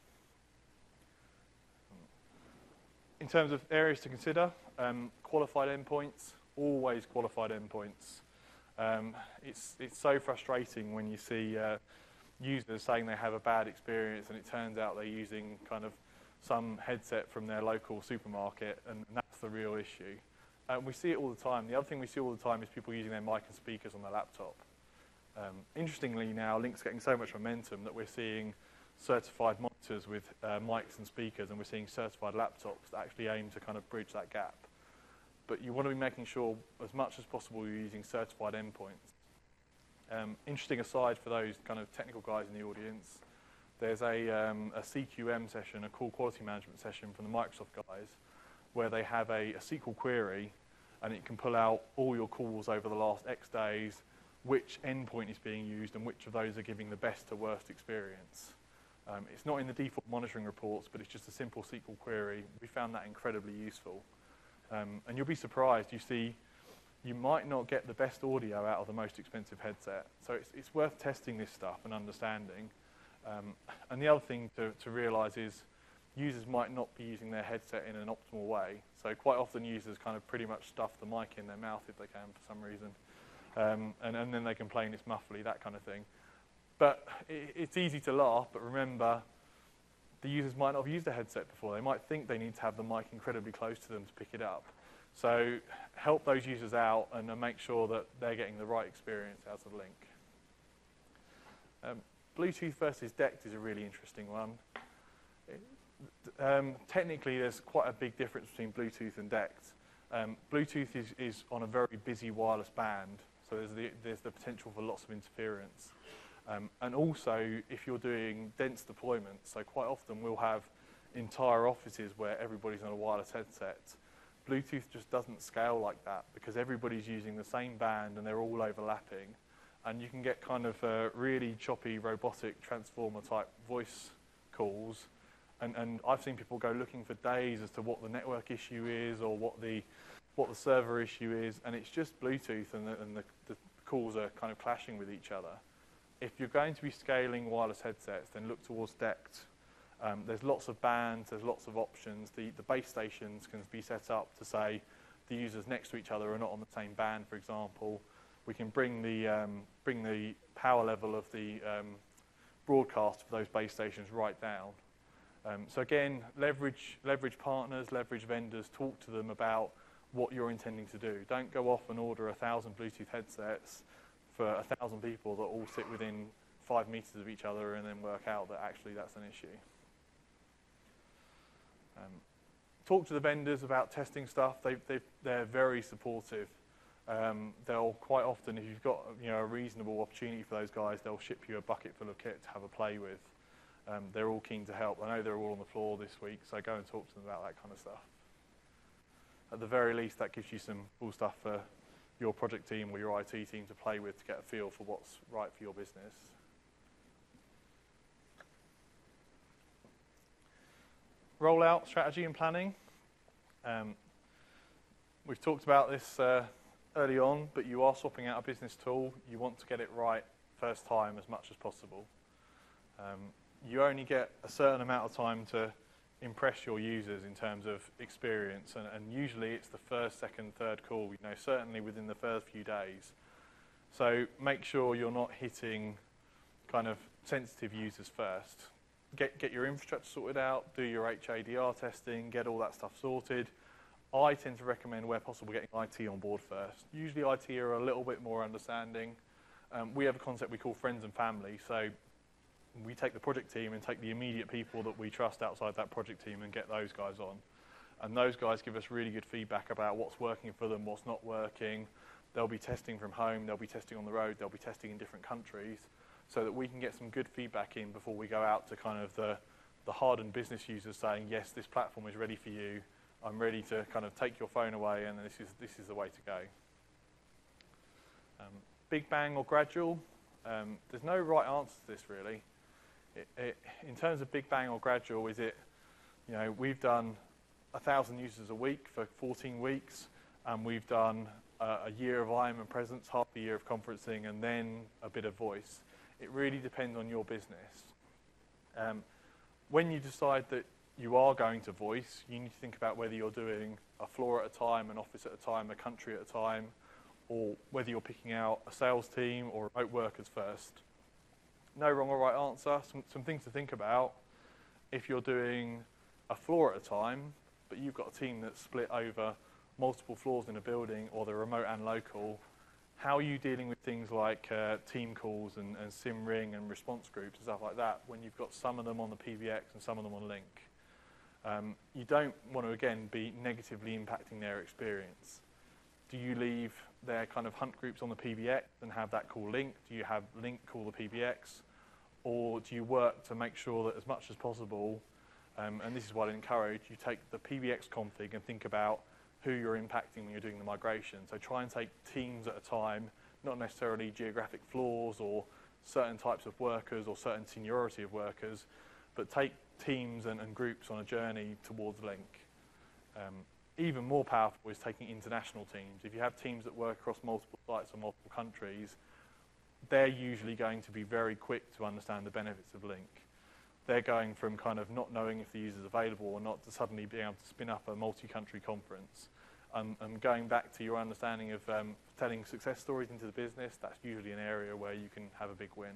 In terms of areas to consider, qualified endpoints, always qualified endpoints. It's so frustrating when you see users saying they have a bad experience and it turns out they're using kind of some headset from their local supermarket, and that's the real issue. We see it all the time. The other thing we see all the time is people using their mic and speakers on their laptop. Interestingly now, Link's getting so much momentum that we're seeing certified monitors with mics and speakers, and we're seeing certified laptops that actually aim to kind of bridge that gap. But you want to be making sure as much as possible you're using certified endpoints. Interesting aside for those kind of technical guys in the audience, there's a CQM session, a call quality management session from the Microsoft guys, where they have a SQL query, and it can pull out all your calls over the last X days, which endpoint is being used, and which of those are giving the best to worst experience. It's not in the default monitoring reports, but it's just a simple SQL query. We found that incredibly useful. And you'll be surprised. You might not get the best audio out of the most expensive headset. So it's worth testing this stuff and understanding. And the other thing to realize is users might not be using their headset in an optimal way. So quite often users kind of pretty much stuff the mic in their mouth if they can for some reason. And then they complain it's muffly, that kind of thing. But it's easy to laugh, but remember, the users might not have used a headset before. They might think they need to have the mic incredibly close to them to pick it up. So help those users out and make sure that they're getting the right experience out of Link. Bluetooth versus DECT is a really interesting one. Technically, there's quite a big difference between Bluetooth and DECT. Bluetooth is on a very busy wireless band, so there's the potential for lots of interference. And also, if you're doing dense deployments, so quite often we'll have entire offices where everybody's on a wireless headset. Bluetooth just doesn't scale like that because everybody's using the same band and they're all overlapping. And you can get kind of really choppy, robotic transformer type voice calls. And I've seen people go looking for days as to what the network issue is or what the server issue is, and it's just Bluetooth, and the calls are kind of clashing with each other. If you're going to be scaling wireless headsets, then look towards DECT. There's lots of bands, there's lots of options. The base stations can be set up to say the users next to each other are not on the same band, for example. We can bring the power level of the broadcast for those base stations right down. So again, leverage partners, leverage vendors, talk to them about what you're intending to do. Don't go off and order 1,000 Bluetooth headsets for 1,000 people that all sit within 5 meters of each other and then work out that actually that's an issue. Talk to the vendors about testing stuff. They're very supportive. They'll quite often, if you've got a reasonable opportunity for those guys, they'll ship you a bucket full of kit to have a play with. They're all keen to help. I know they're all on the floor this week, so go and talk to them about that kind of stuff. At the very least, that gives you some cool stuff for your project team or your IT team to play with to get a feel for what's right for your business. Rollout strategy and planning. We've talked about this early on, but you are swapping out a business tool. You want to get it right first time as much as possible. You only get a certain amount of time to impress your users in terms of experience, and usually it's the first, second, third call, certainly within the first few days. So make sure you're not hitting kind of sensitive users first. Get your infrastructure sorted out, do your HADR testing, get all that stuff sorted. I tend to recommend, where possible, getting IT on board first. Usually IT are a little bit more understanding. We have a concept we call friends and family, so we take the project team and take the immediate people that we trust outside that project team and get those guys on. And those guys give us really good feedback about what's working for them, what's not working. They'll be testing from home, they'll be testing on the road, they'll be testing in different countries, so that we can get some good feedback in before we go out to kind of the hardened business users saying, yes, this platform is ready for you. I'm ready to kind of take your phone away, and this is the way to go. Big bang or gradual? There's no right answer to this, really. In terms of big bang or gradual, is it, we've done 1,000 users a week for 14 weeks, and we've done a year of IM and presence, half a year of conferencing, and then a bit of voice. It really depends on your business. When you decide that you are going to voice, you need to think about whether you're doing a floor at a time, an office at a time, a country at a time, or whether you're picking out a sales team or remote workers first. No wrong or right answer. Some things to think about. If you're doing a floor at a time, but you've got a team that's split over multiple floors in a building, or they're remote and local, how are you dealing with things like team calls and sim ring and response groups and stuff like that when you've got some of them on the PBX and some of them on Link? You don't want to, again, be negatively impacting their experience. Do you leave their kind of hunt groups on the PBX and have that call Link? Do you have Link call the PBX? Or do you work to make sure that as much as possible, and this is what I encourage, you take the PBX config and think about who you're impacting when you're doing the migration. So try and take teams at a time, not necessarily geographic floors or certain types of workers or certain seniority of workers, but take teams and groups on a journey towards Link. Even more powerful is taking international teams. If you have teams that work across multiple sites or multiple countries, they're usually going to be very quick to understand the benefits of Link. They're going from kind of not knowing if the user's available or not to suddenly being able to spin up a multi-country conference. And going back to your understanding of telling success stories into the business, that's usually an area where you can have a big win.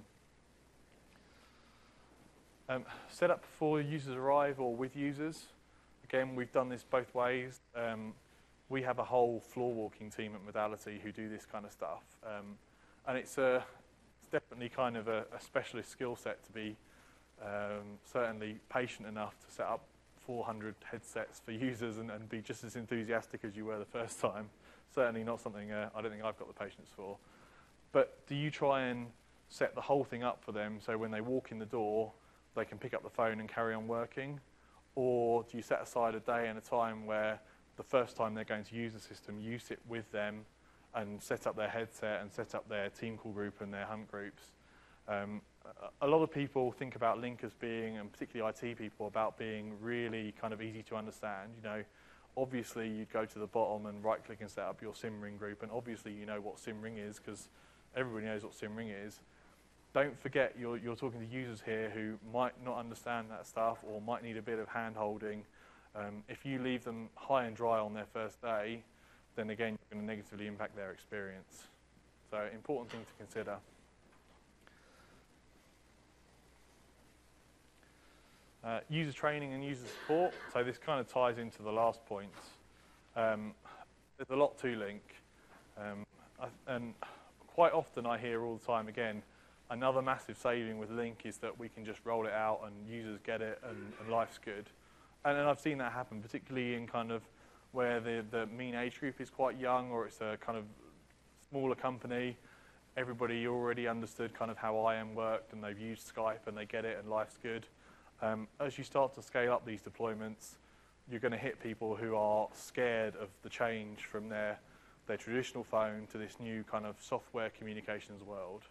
Set up before users arrive or with users. Again, we've done this both ways. We have a whole floor walking team at Modality who do this kind of stuff. And it's definitely kind of a specialist skill set to be certainly patient enough to set up 400 headsets for users and be just as enthusiastic as you were the first time. Certainly not something I don't think I've got the patience for. But do you try and set the whole thing up for them so when they walk in the door, they can pick up the phone and carry on working? Or do you set aside a day and a time where the first time they're going to use the system, you sit with them and set up their headset and set up their team call group and their hunt groups, A lot of people think about Link as being, and particularly IT people, about being really kind of easy to understand. You know, obviously you'd go to the bottom and right-click and set up your SIMRing group, and obviously you know what SIMRing is because everybody knows what SIMRing is. Don't forget you're talking to users here who might not understand that stuff or might need a bit of hand-holding. If you leave them high and dry on their first day, then again you're going to negatively impact their experience. So important thing to consider. User training and user support. So this kind of ties into the last point. There's a lot to Link. And quite often I hear all the time, again, another massive saving with Link is that we can just roll it out and users get it and life's good. And I've seen that happen, particularly in kind of where the mean age group is quite young or it's a kind of smaller company. Everybody already understood kind of how IM worked and they've used Skype and they get it and life's good. As you start to scale up these deployments, you're going to hit people who are scared of the change from their traditional phone to this new kind of software communications world.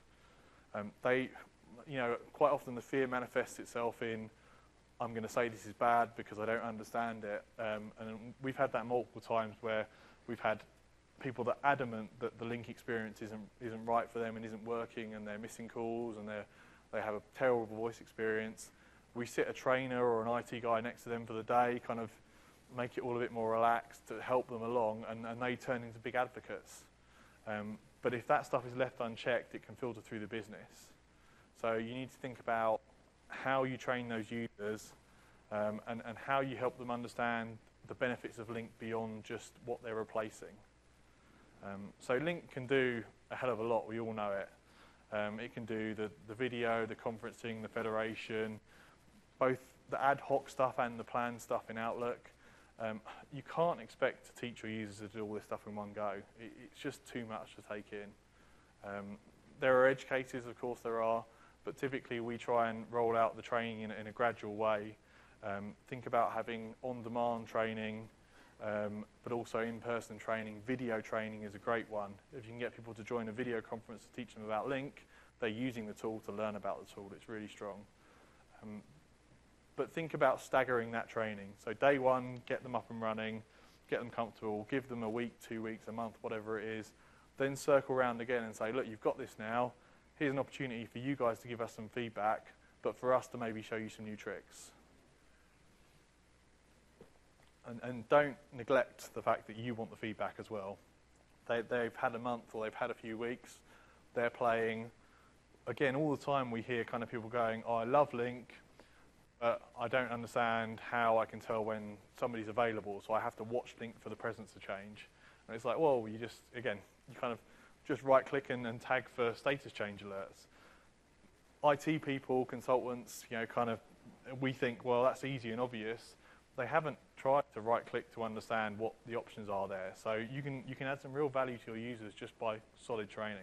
Quite often the fear manifests itself in, I'm going to say this is bad because I don't understand it. And we've had that multiple times where we've had people that are adamant that the Link experience isn't right for them and isn't working and they're missing calls and they have a terrible voice experience. We sit a trainer or an IT guy next to them for the day, kind of make it all a bit more relaxed to help them along, and they turn into big advocates. But if that stuff is left unchecked, it can filter through the business. So you need to think about how you train those users and how you help them understand the benefits of Link beyond just what they're replacing. So Link can do a hell of a lot, we all know it. It can do the video, the conferencing, the federation, both the ad hoc stuff and the planned stuff in Outlook. You can't expect to teach your users to do all this stuff in one go. It's just too much to take in. There are edge cases, of course there are, but typically we try and roll out the training in a gradual way. Think about having on-demand training, but also in-person training. Video training is a great one. If you can get people to join a video conference to teach them about Link, they're using the tool to learn about the tool. It's really strong. But think about staggering that training. So day one, get them up and running, get them comfortable, give them a week, 2 weeks, a month, whatever it is. Then circle around again and say, look, you've got this now. Here's an opportunity for you guys to give us some feedback, but for us to maybe show you some new tricks. And don't neglect the fact that you want the feedback as well. They've had a month or they've had a few weeks. They're playing. Again, all the time we hear kind of people going, oh, I love Link, but I don't understand how I can tell when somebody's available, so I have to watch Link for the presence to change. And it's like, well, you kind of just right-click and tag for status change alerts. IT people, consultants, we think, well, that's easy and obvious. They haven't tried to right-click to understand what the options are there. So you can add some real value to your users just by solid training.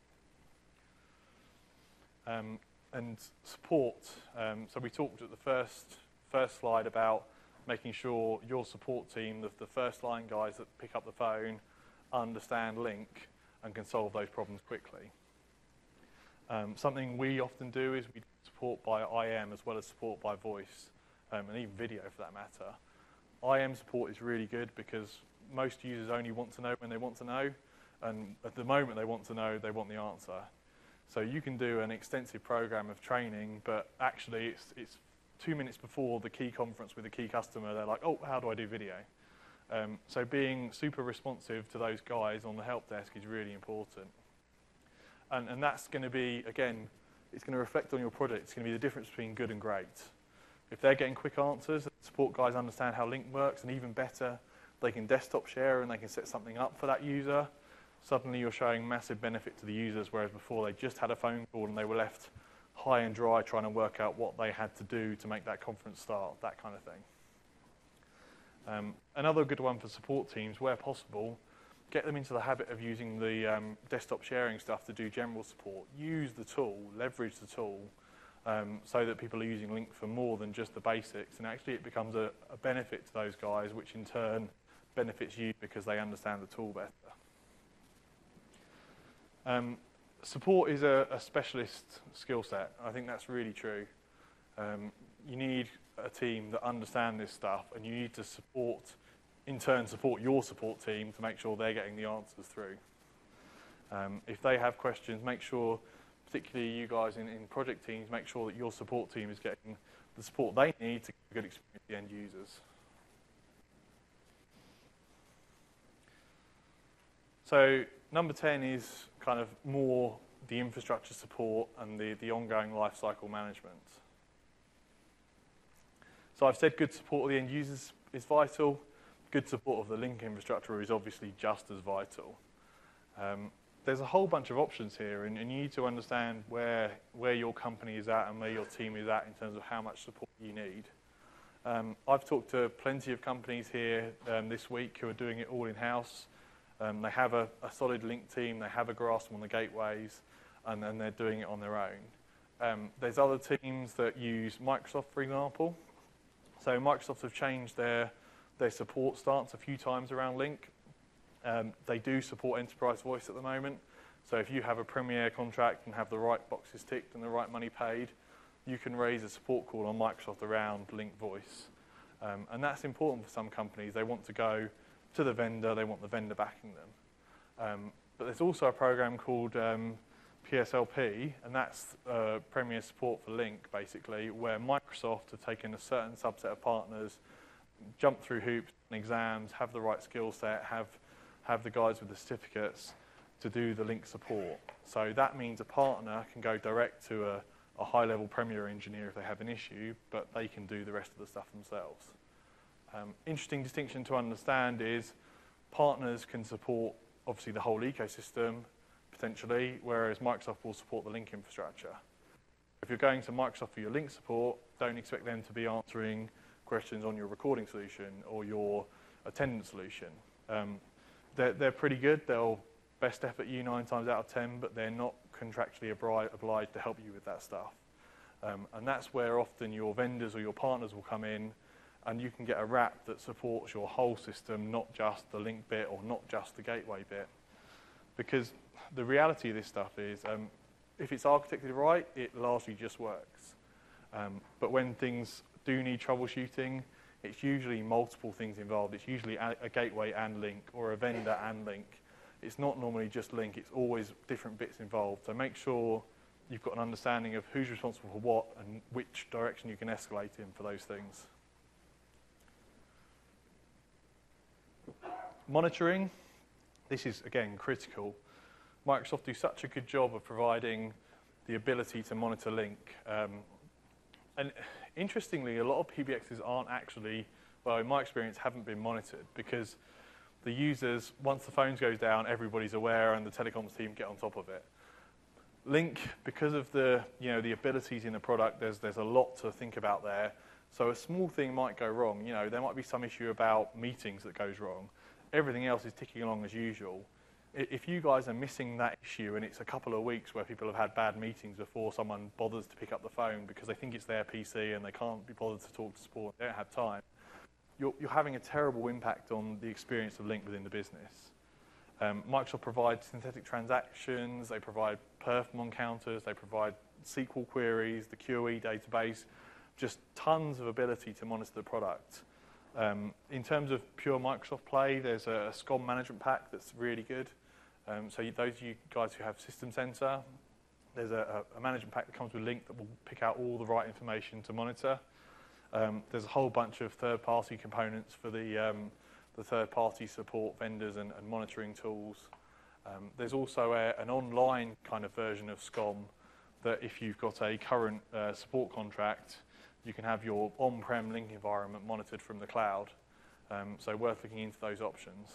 And support. So we talked at the first slide about making sure your support team, the first line guys that pick up the phone, understand Link and can solve those problems quickly. Something we often do is we support by IM as well as support by voice, and even video for that matter. IM support is really good because most users only want to know when they want to know, and at the moment they want to know, they want the answer. So you can do an extensive program of training, but actually it's 2 minutes before the key conference with the key customer, they're like, oh, how do I do video? So being super responsive to those guys on the help desk is really important. And that's going to be, again, it's going to reflect on your product. It's going to be the difference between good and great. If they're getting quick answers, the support guys understand how Link works, and even better, they can desktop share and they can set something up for that user. Suddenly you're showing massive benefit to the users, whereas before they just had a phone call and they were left high and dry trying to work out what they had to do to make that conference start, that kind of thing. Another good one for support teams, where possible, get them into the habit of using the desktop sharing stuff to do general support. Use the tool, leverage the tool, so that people are using Link for more than just the basics, and actually it becomes a benefit to those guys, which in turn benefits you because they understand the tool better. support is a specialist skill set. I think that's really true. You need a team that understand this stuff, and you need to in turn support your support team to make sure they're getting the answers through. If they have questions, make sure, particularly you guys in project teams, make sure that your support team is getting the support they need to give a good experience to the end users. So number 10 is kind of more the infrastructure support and the ongoing lifecycle management. So I've said good support of the end users is vital. Good support of the link infrastructure is obviously just as vital. There's a whole bunch of options here, and you need to understand where your company is at and where your team is at in terms of how much support you need. I've talked to plenty of companies here this week who are doing it all in-house. They have a solid link team, they have a grasp on the gateways, and then they're doing it on their own. There's other teams that use Microsoft, for example. So Microsoft have changed their support stance a few times around Link. They do support enterprise voice at the moment. So if you have a Premier contract and have the right boxes ticked and the right money paid, you can raise a support call on Microsoft around Link voice. And that's important for some companies. They want to go to the vendor, they want the vendor backing them. But there's also a program called PSLP, and that's Premier support for Link, basically, where Microsoft have taken a certain subset of partners, jump through hoops and exams, have the right skill set, have the guys with the certificates to do the Link support. So that means a partner can go direct to a high-level Premier engineer if they have an issue, but they can do the rest of the stuff themselves. Interesting distinction to understand is partners can support, obviously, the whole ecosystem, potentially, whereas Microsoft will support the Link infrastructure. If you're going to Microsoft for your Link support, don't expect them to be answering questions on your recording solution or your attendance solution. They're pretty good. They'll best effort you 9 times out of 10, but they're not contractually obliged to help you with that stuff. And that's where often your vendors or your partners will come in, and you can get a wrap that supports your whole system, not just the Link bit or not just the gateway bit. Because the reality of this stuff is, if it's architected right, it largely just works. But when things do need troubleshooting, it's usually multiple things involved. It's usually a gateway and Link, or a vendor and Link. It's not normally just Link. It's always different bits involved. So make sure you've got an understanding of who's responsible for what and which direction you can escalate in for those things. Monitoring. This is, again, critical. Microsoft do such a good job of providing the ability to monitor Link. And interestingly, a lot of PBXs aren't actually, well, in my experience, haven't been monitored, because the users, once the phones goes down, everybody's aware and the telecoms team get on top of it. Link, because of the abilities in the product, there's a lot to think about there. So a small thing might go wrong. There might be some issue about meetings that goes wrong. Everything else is ticking along as usual. If you guys are missing that issue and it's a couple of weeks where people have had bad meetings before someone bothers to pick up the phone because they think it's their PC and they can't be bothered to talk to support, they don't have time, you're having a terrible impact on the experience of Link within the business. Microsoft provides synthetic transactions, they provide perfmon counters, they provide SQL queries, the QoE database, just tons of ability to monitor the product. In terms of pure Microsoft play, there's a SCOM management pack that's really good. So those of you guys who have System Center, there's a management pack that comes with Link that will pick out all the right information to monitor. There's a whole bunch of third-party components for the third-party support vendors and monitoring tools. There's also an online kind of version of SCOM that if you've got a current support contract, you can have your on-prem Link environment monitored from the cloud. So worth looking into those options.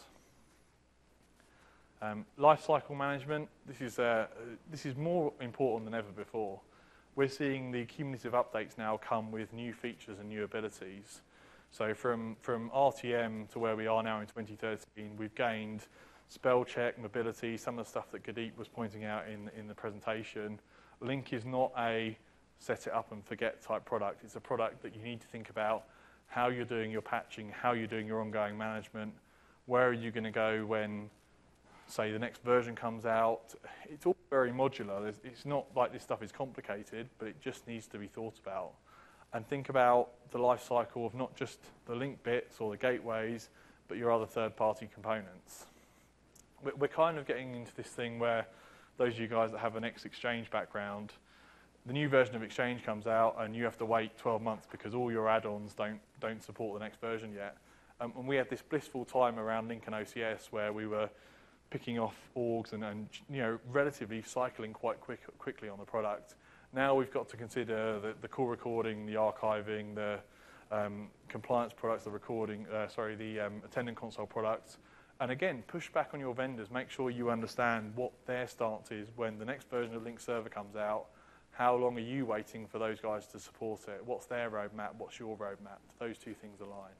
Lifecycle management, this is more important than ever before. We're seeing the cumulative updates now come with new features and new abilities. So from RTM to where we are now in 2013, we've gained spell check, mobility, some of the stuff that Gurdeep was pointing out in the presentation. Link is not a set it up and forget type product. It's a product that you need to think about how you're doing your patching, how you're doing your ongoing management, where are you going to go when say the next version comes out. It's all very modular. It's not like this stuff is complicated, but it just needs to be thought about. And think about the life cycle of not just the link bits or the gateways, but your other third-party components. We're kind of getting into this thing where those of you guys that have an Exchange background, the new version of Exchange comes out and you have to wait 12 months because all your add-ons don't support the next version yet. And we had this blissful time around Link and OCS where we were picking off orgs and relatively cycling quite quickly on the product. Now we've got to consider the call recording, the archiving, the compliance products, the attendant console products. And again, push back on your vendors. Make sure you understand what their stance is when the next version of Link Server comes out. How long are you waiting for those guys to support it? What's their roadmap? What's your roadmap? Those two things align.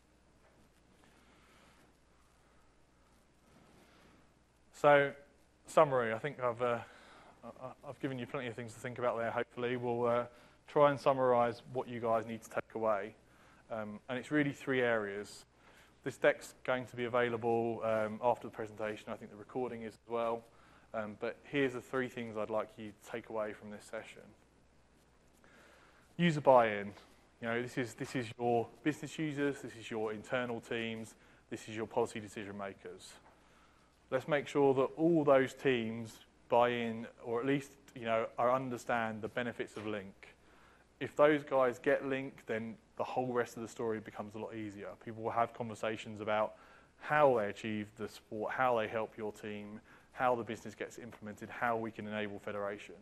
So, summary. I think I've given you plenty of things to think about there, hopefully. We'll try and summarize what you guys need to take away. And it's really 3 areas. This deck's going to be available after the presentation. I think the recording is as well. But here's the 3 things I'd like you to take away from this session. User buy-in. This is your business users, this is your internal teams, this is your policy decision makers. Let's make sure that all those teams buy in, or at least understand the benefits of Link. If those guys get Link, then the whole rest of the story becomes a lot easier. People will have conversations about how they achieve the support, how they help your team, how the business gets implemented, how we can enable federation.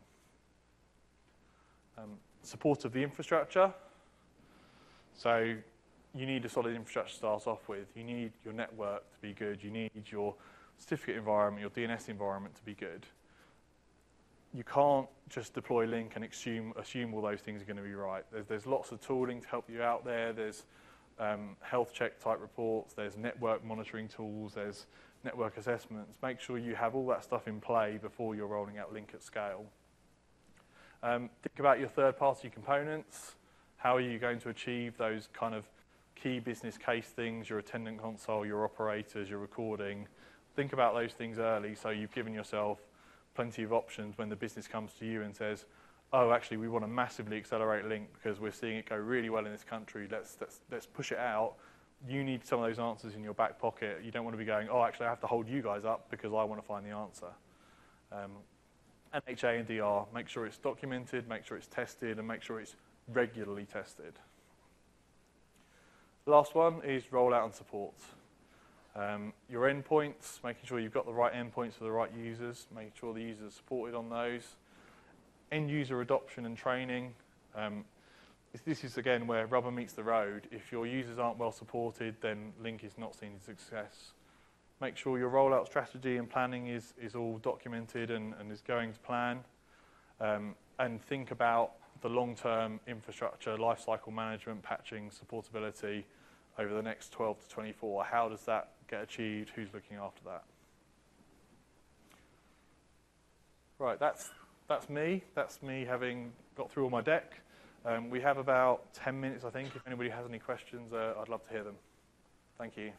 Support of the infrastructure. So you need a solid infrastructure to start off with. You need your network to be good. You need your certificate environment, your DNS environment to be good. You can't just deploy Link and assume all those things are going to be right. There's lots of tooling to help you out there. There's health check type reports. There's network monitoring tools. There's network assessments. Make sure you have all that stuff in play before you're rolling out Link at scale. Think about your third-party components. How are you going to achieve those kind of key business case things, your attendant console, your operators, your recording? Think about those things early so you've given yourself plenty of options when the business comes to you and says, oh, actually, we want to massively accelerate Link because we're seeing it go really well in this country. Let's push it out. You need some of those answers in your back pocket. You don't want to be going, oh, actually, I have to hold you guys up because I want to find the answer. NHA and DR, make sure it's documented, make sure it's tested, and make sure it's regularly tested. The last one is rollout and support. Your endpoints, making sure you've got the right endpoints for the right users, making sure the users are supported on those. End user adoption and training. This is, again, where rubber meets the road. If your users aren't well supported, then Link is not seen as a success. Make sure your rollout strategy and planning is all documented and is going to plan. And think about the long-term infrastructure, lifecycle management, patching, supportability over the next 12 to 24. How does that get achieved? Who's looking after that? Right, that's me. That's me having got through all my deck. We have about 10 minutes, I think. If anybody has any questions, I'd love to hear them. Thank you.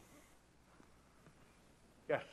Yes?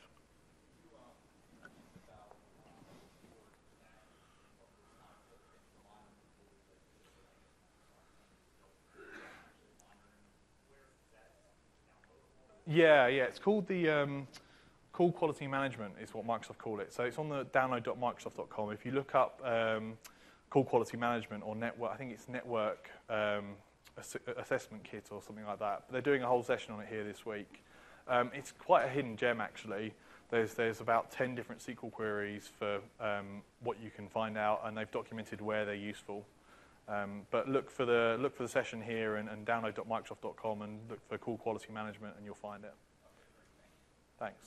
Yeah. It's called the Call Quality Management is what Microsoft call it. So it's on the download.microsoft.com. If you look up Call Quality Management or network, I think it's Network Assessment Kit or something like that. But they're doing a whole session on it here this week. It's quite a hidden gem, actually. There's about 10 different SQL queries for what you can find out, and they've documented where they're useful. But look for the session here and download.microsoft.com and look for Call Quality Management, and you'll find it. Thanks.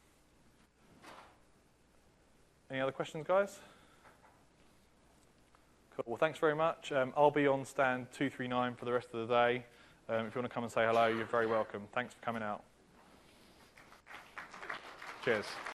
Any other questions, guys? Cool. Well, thanks very much. I'll be on stand 239 for the rest of the day. If you want to come and say hello, you're very welcome. Thanks for coming out. Cheers.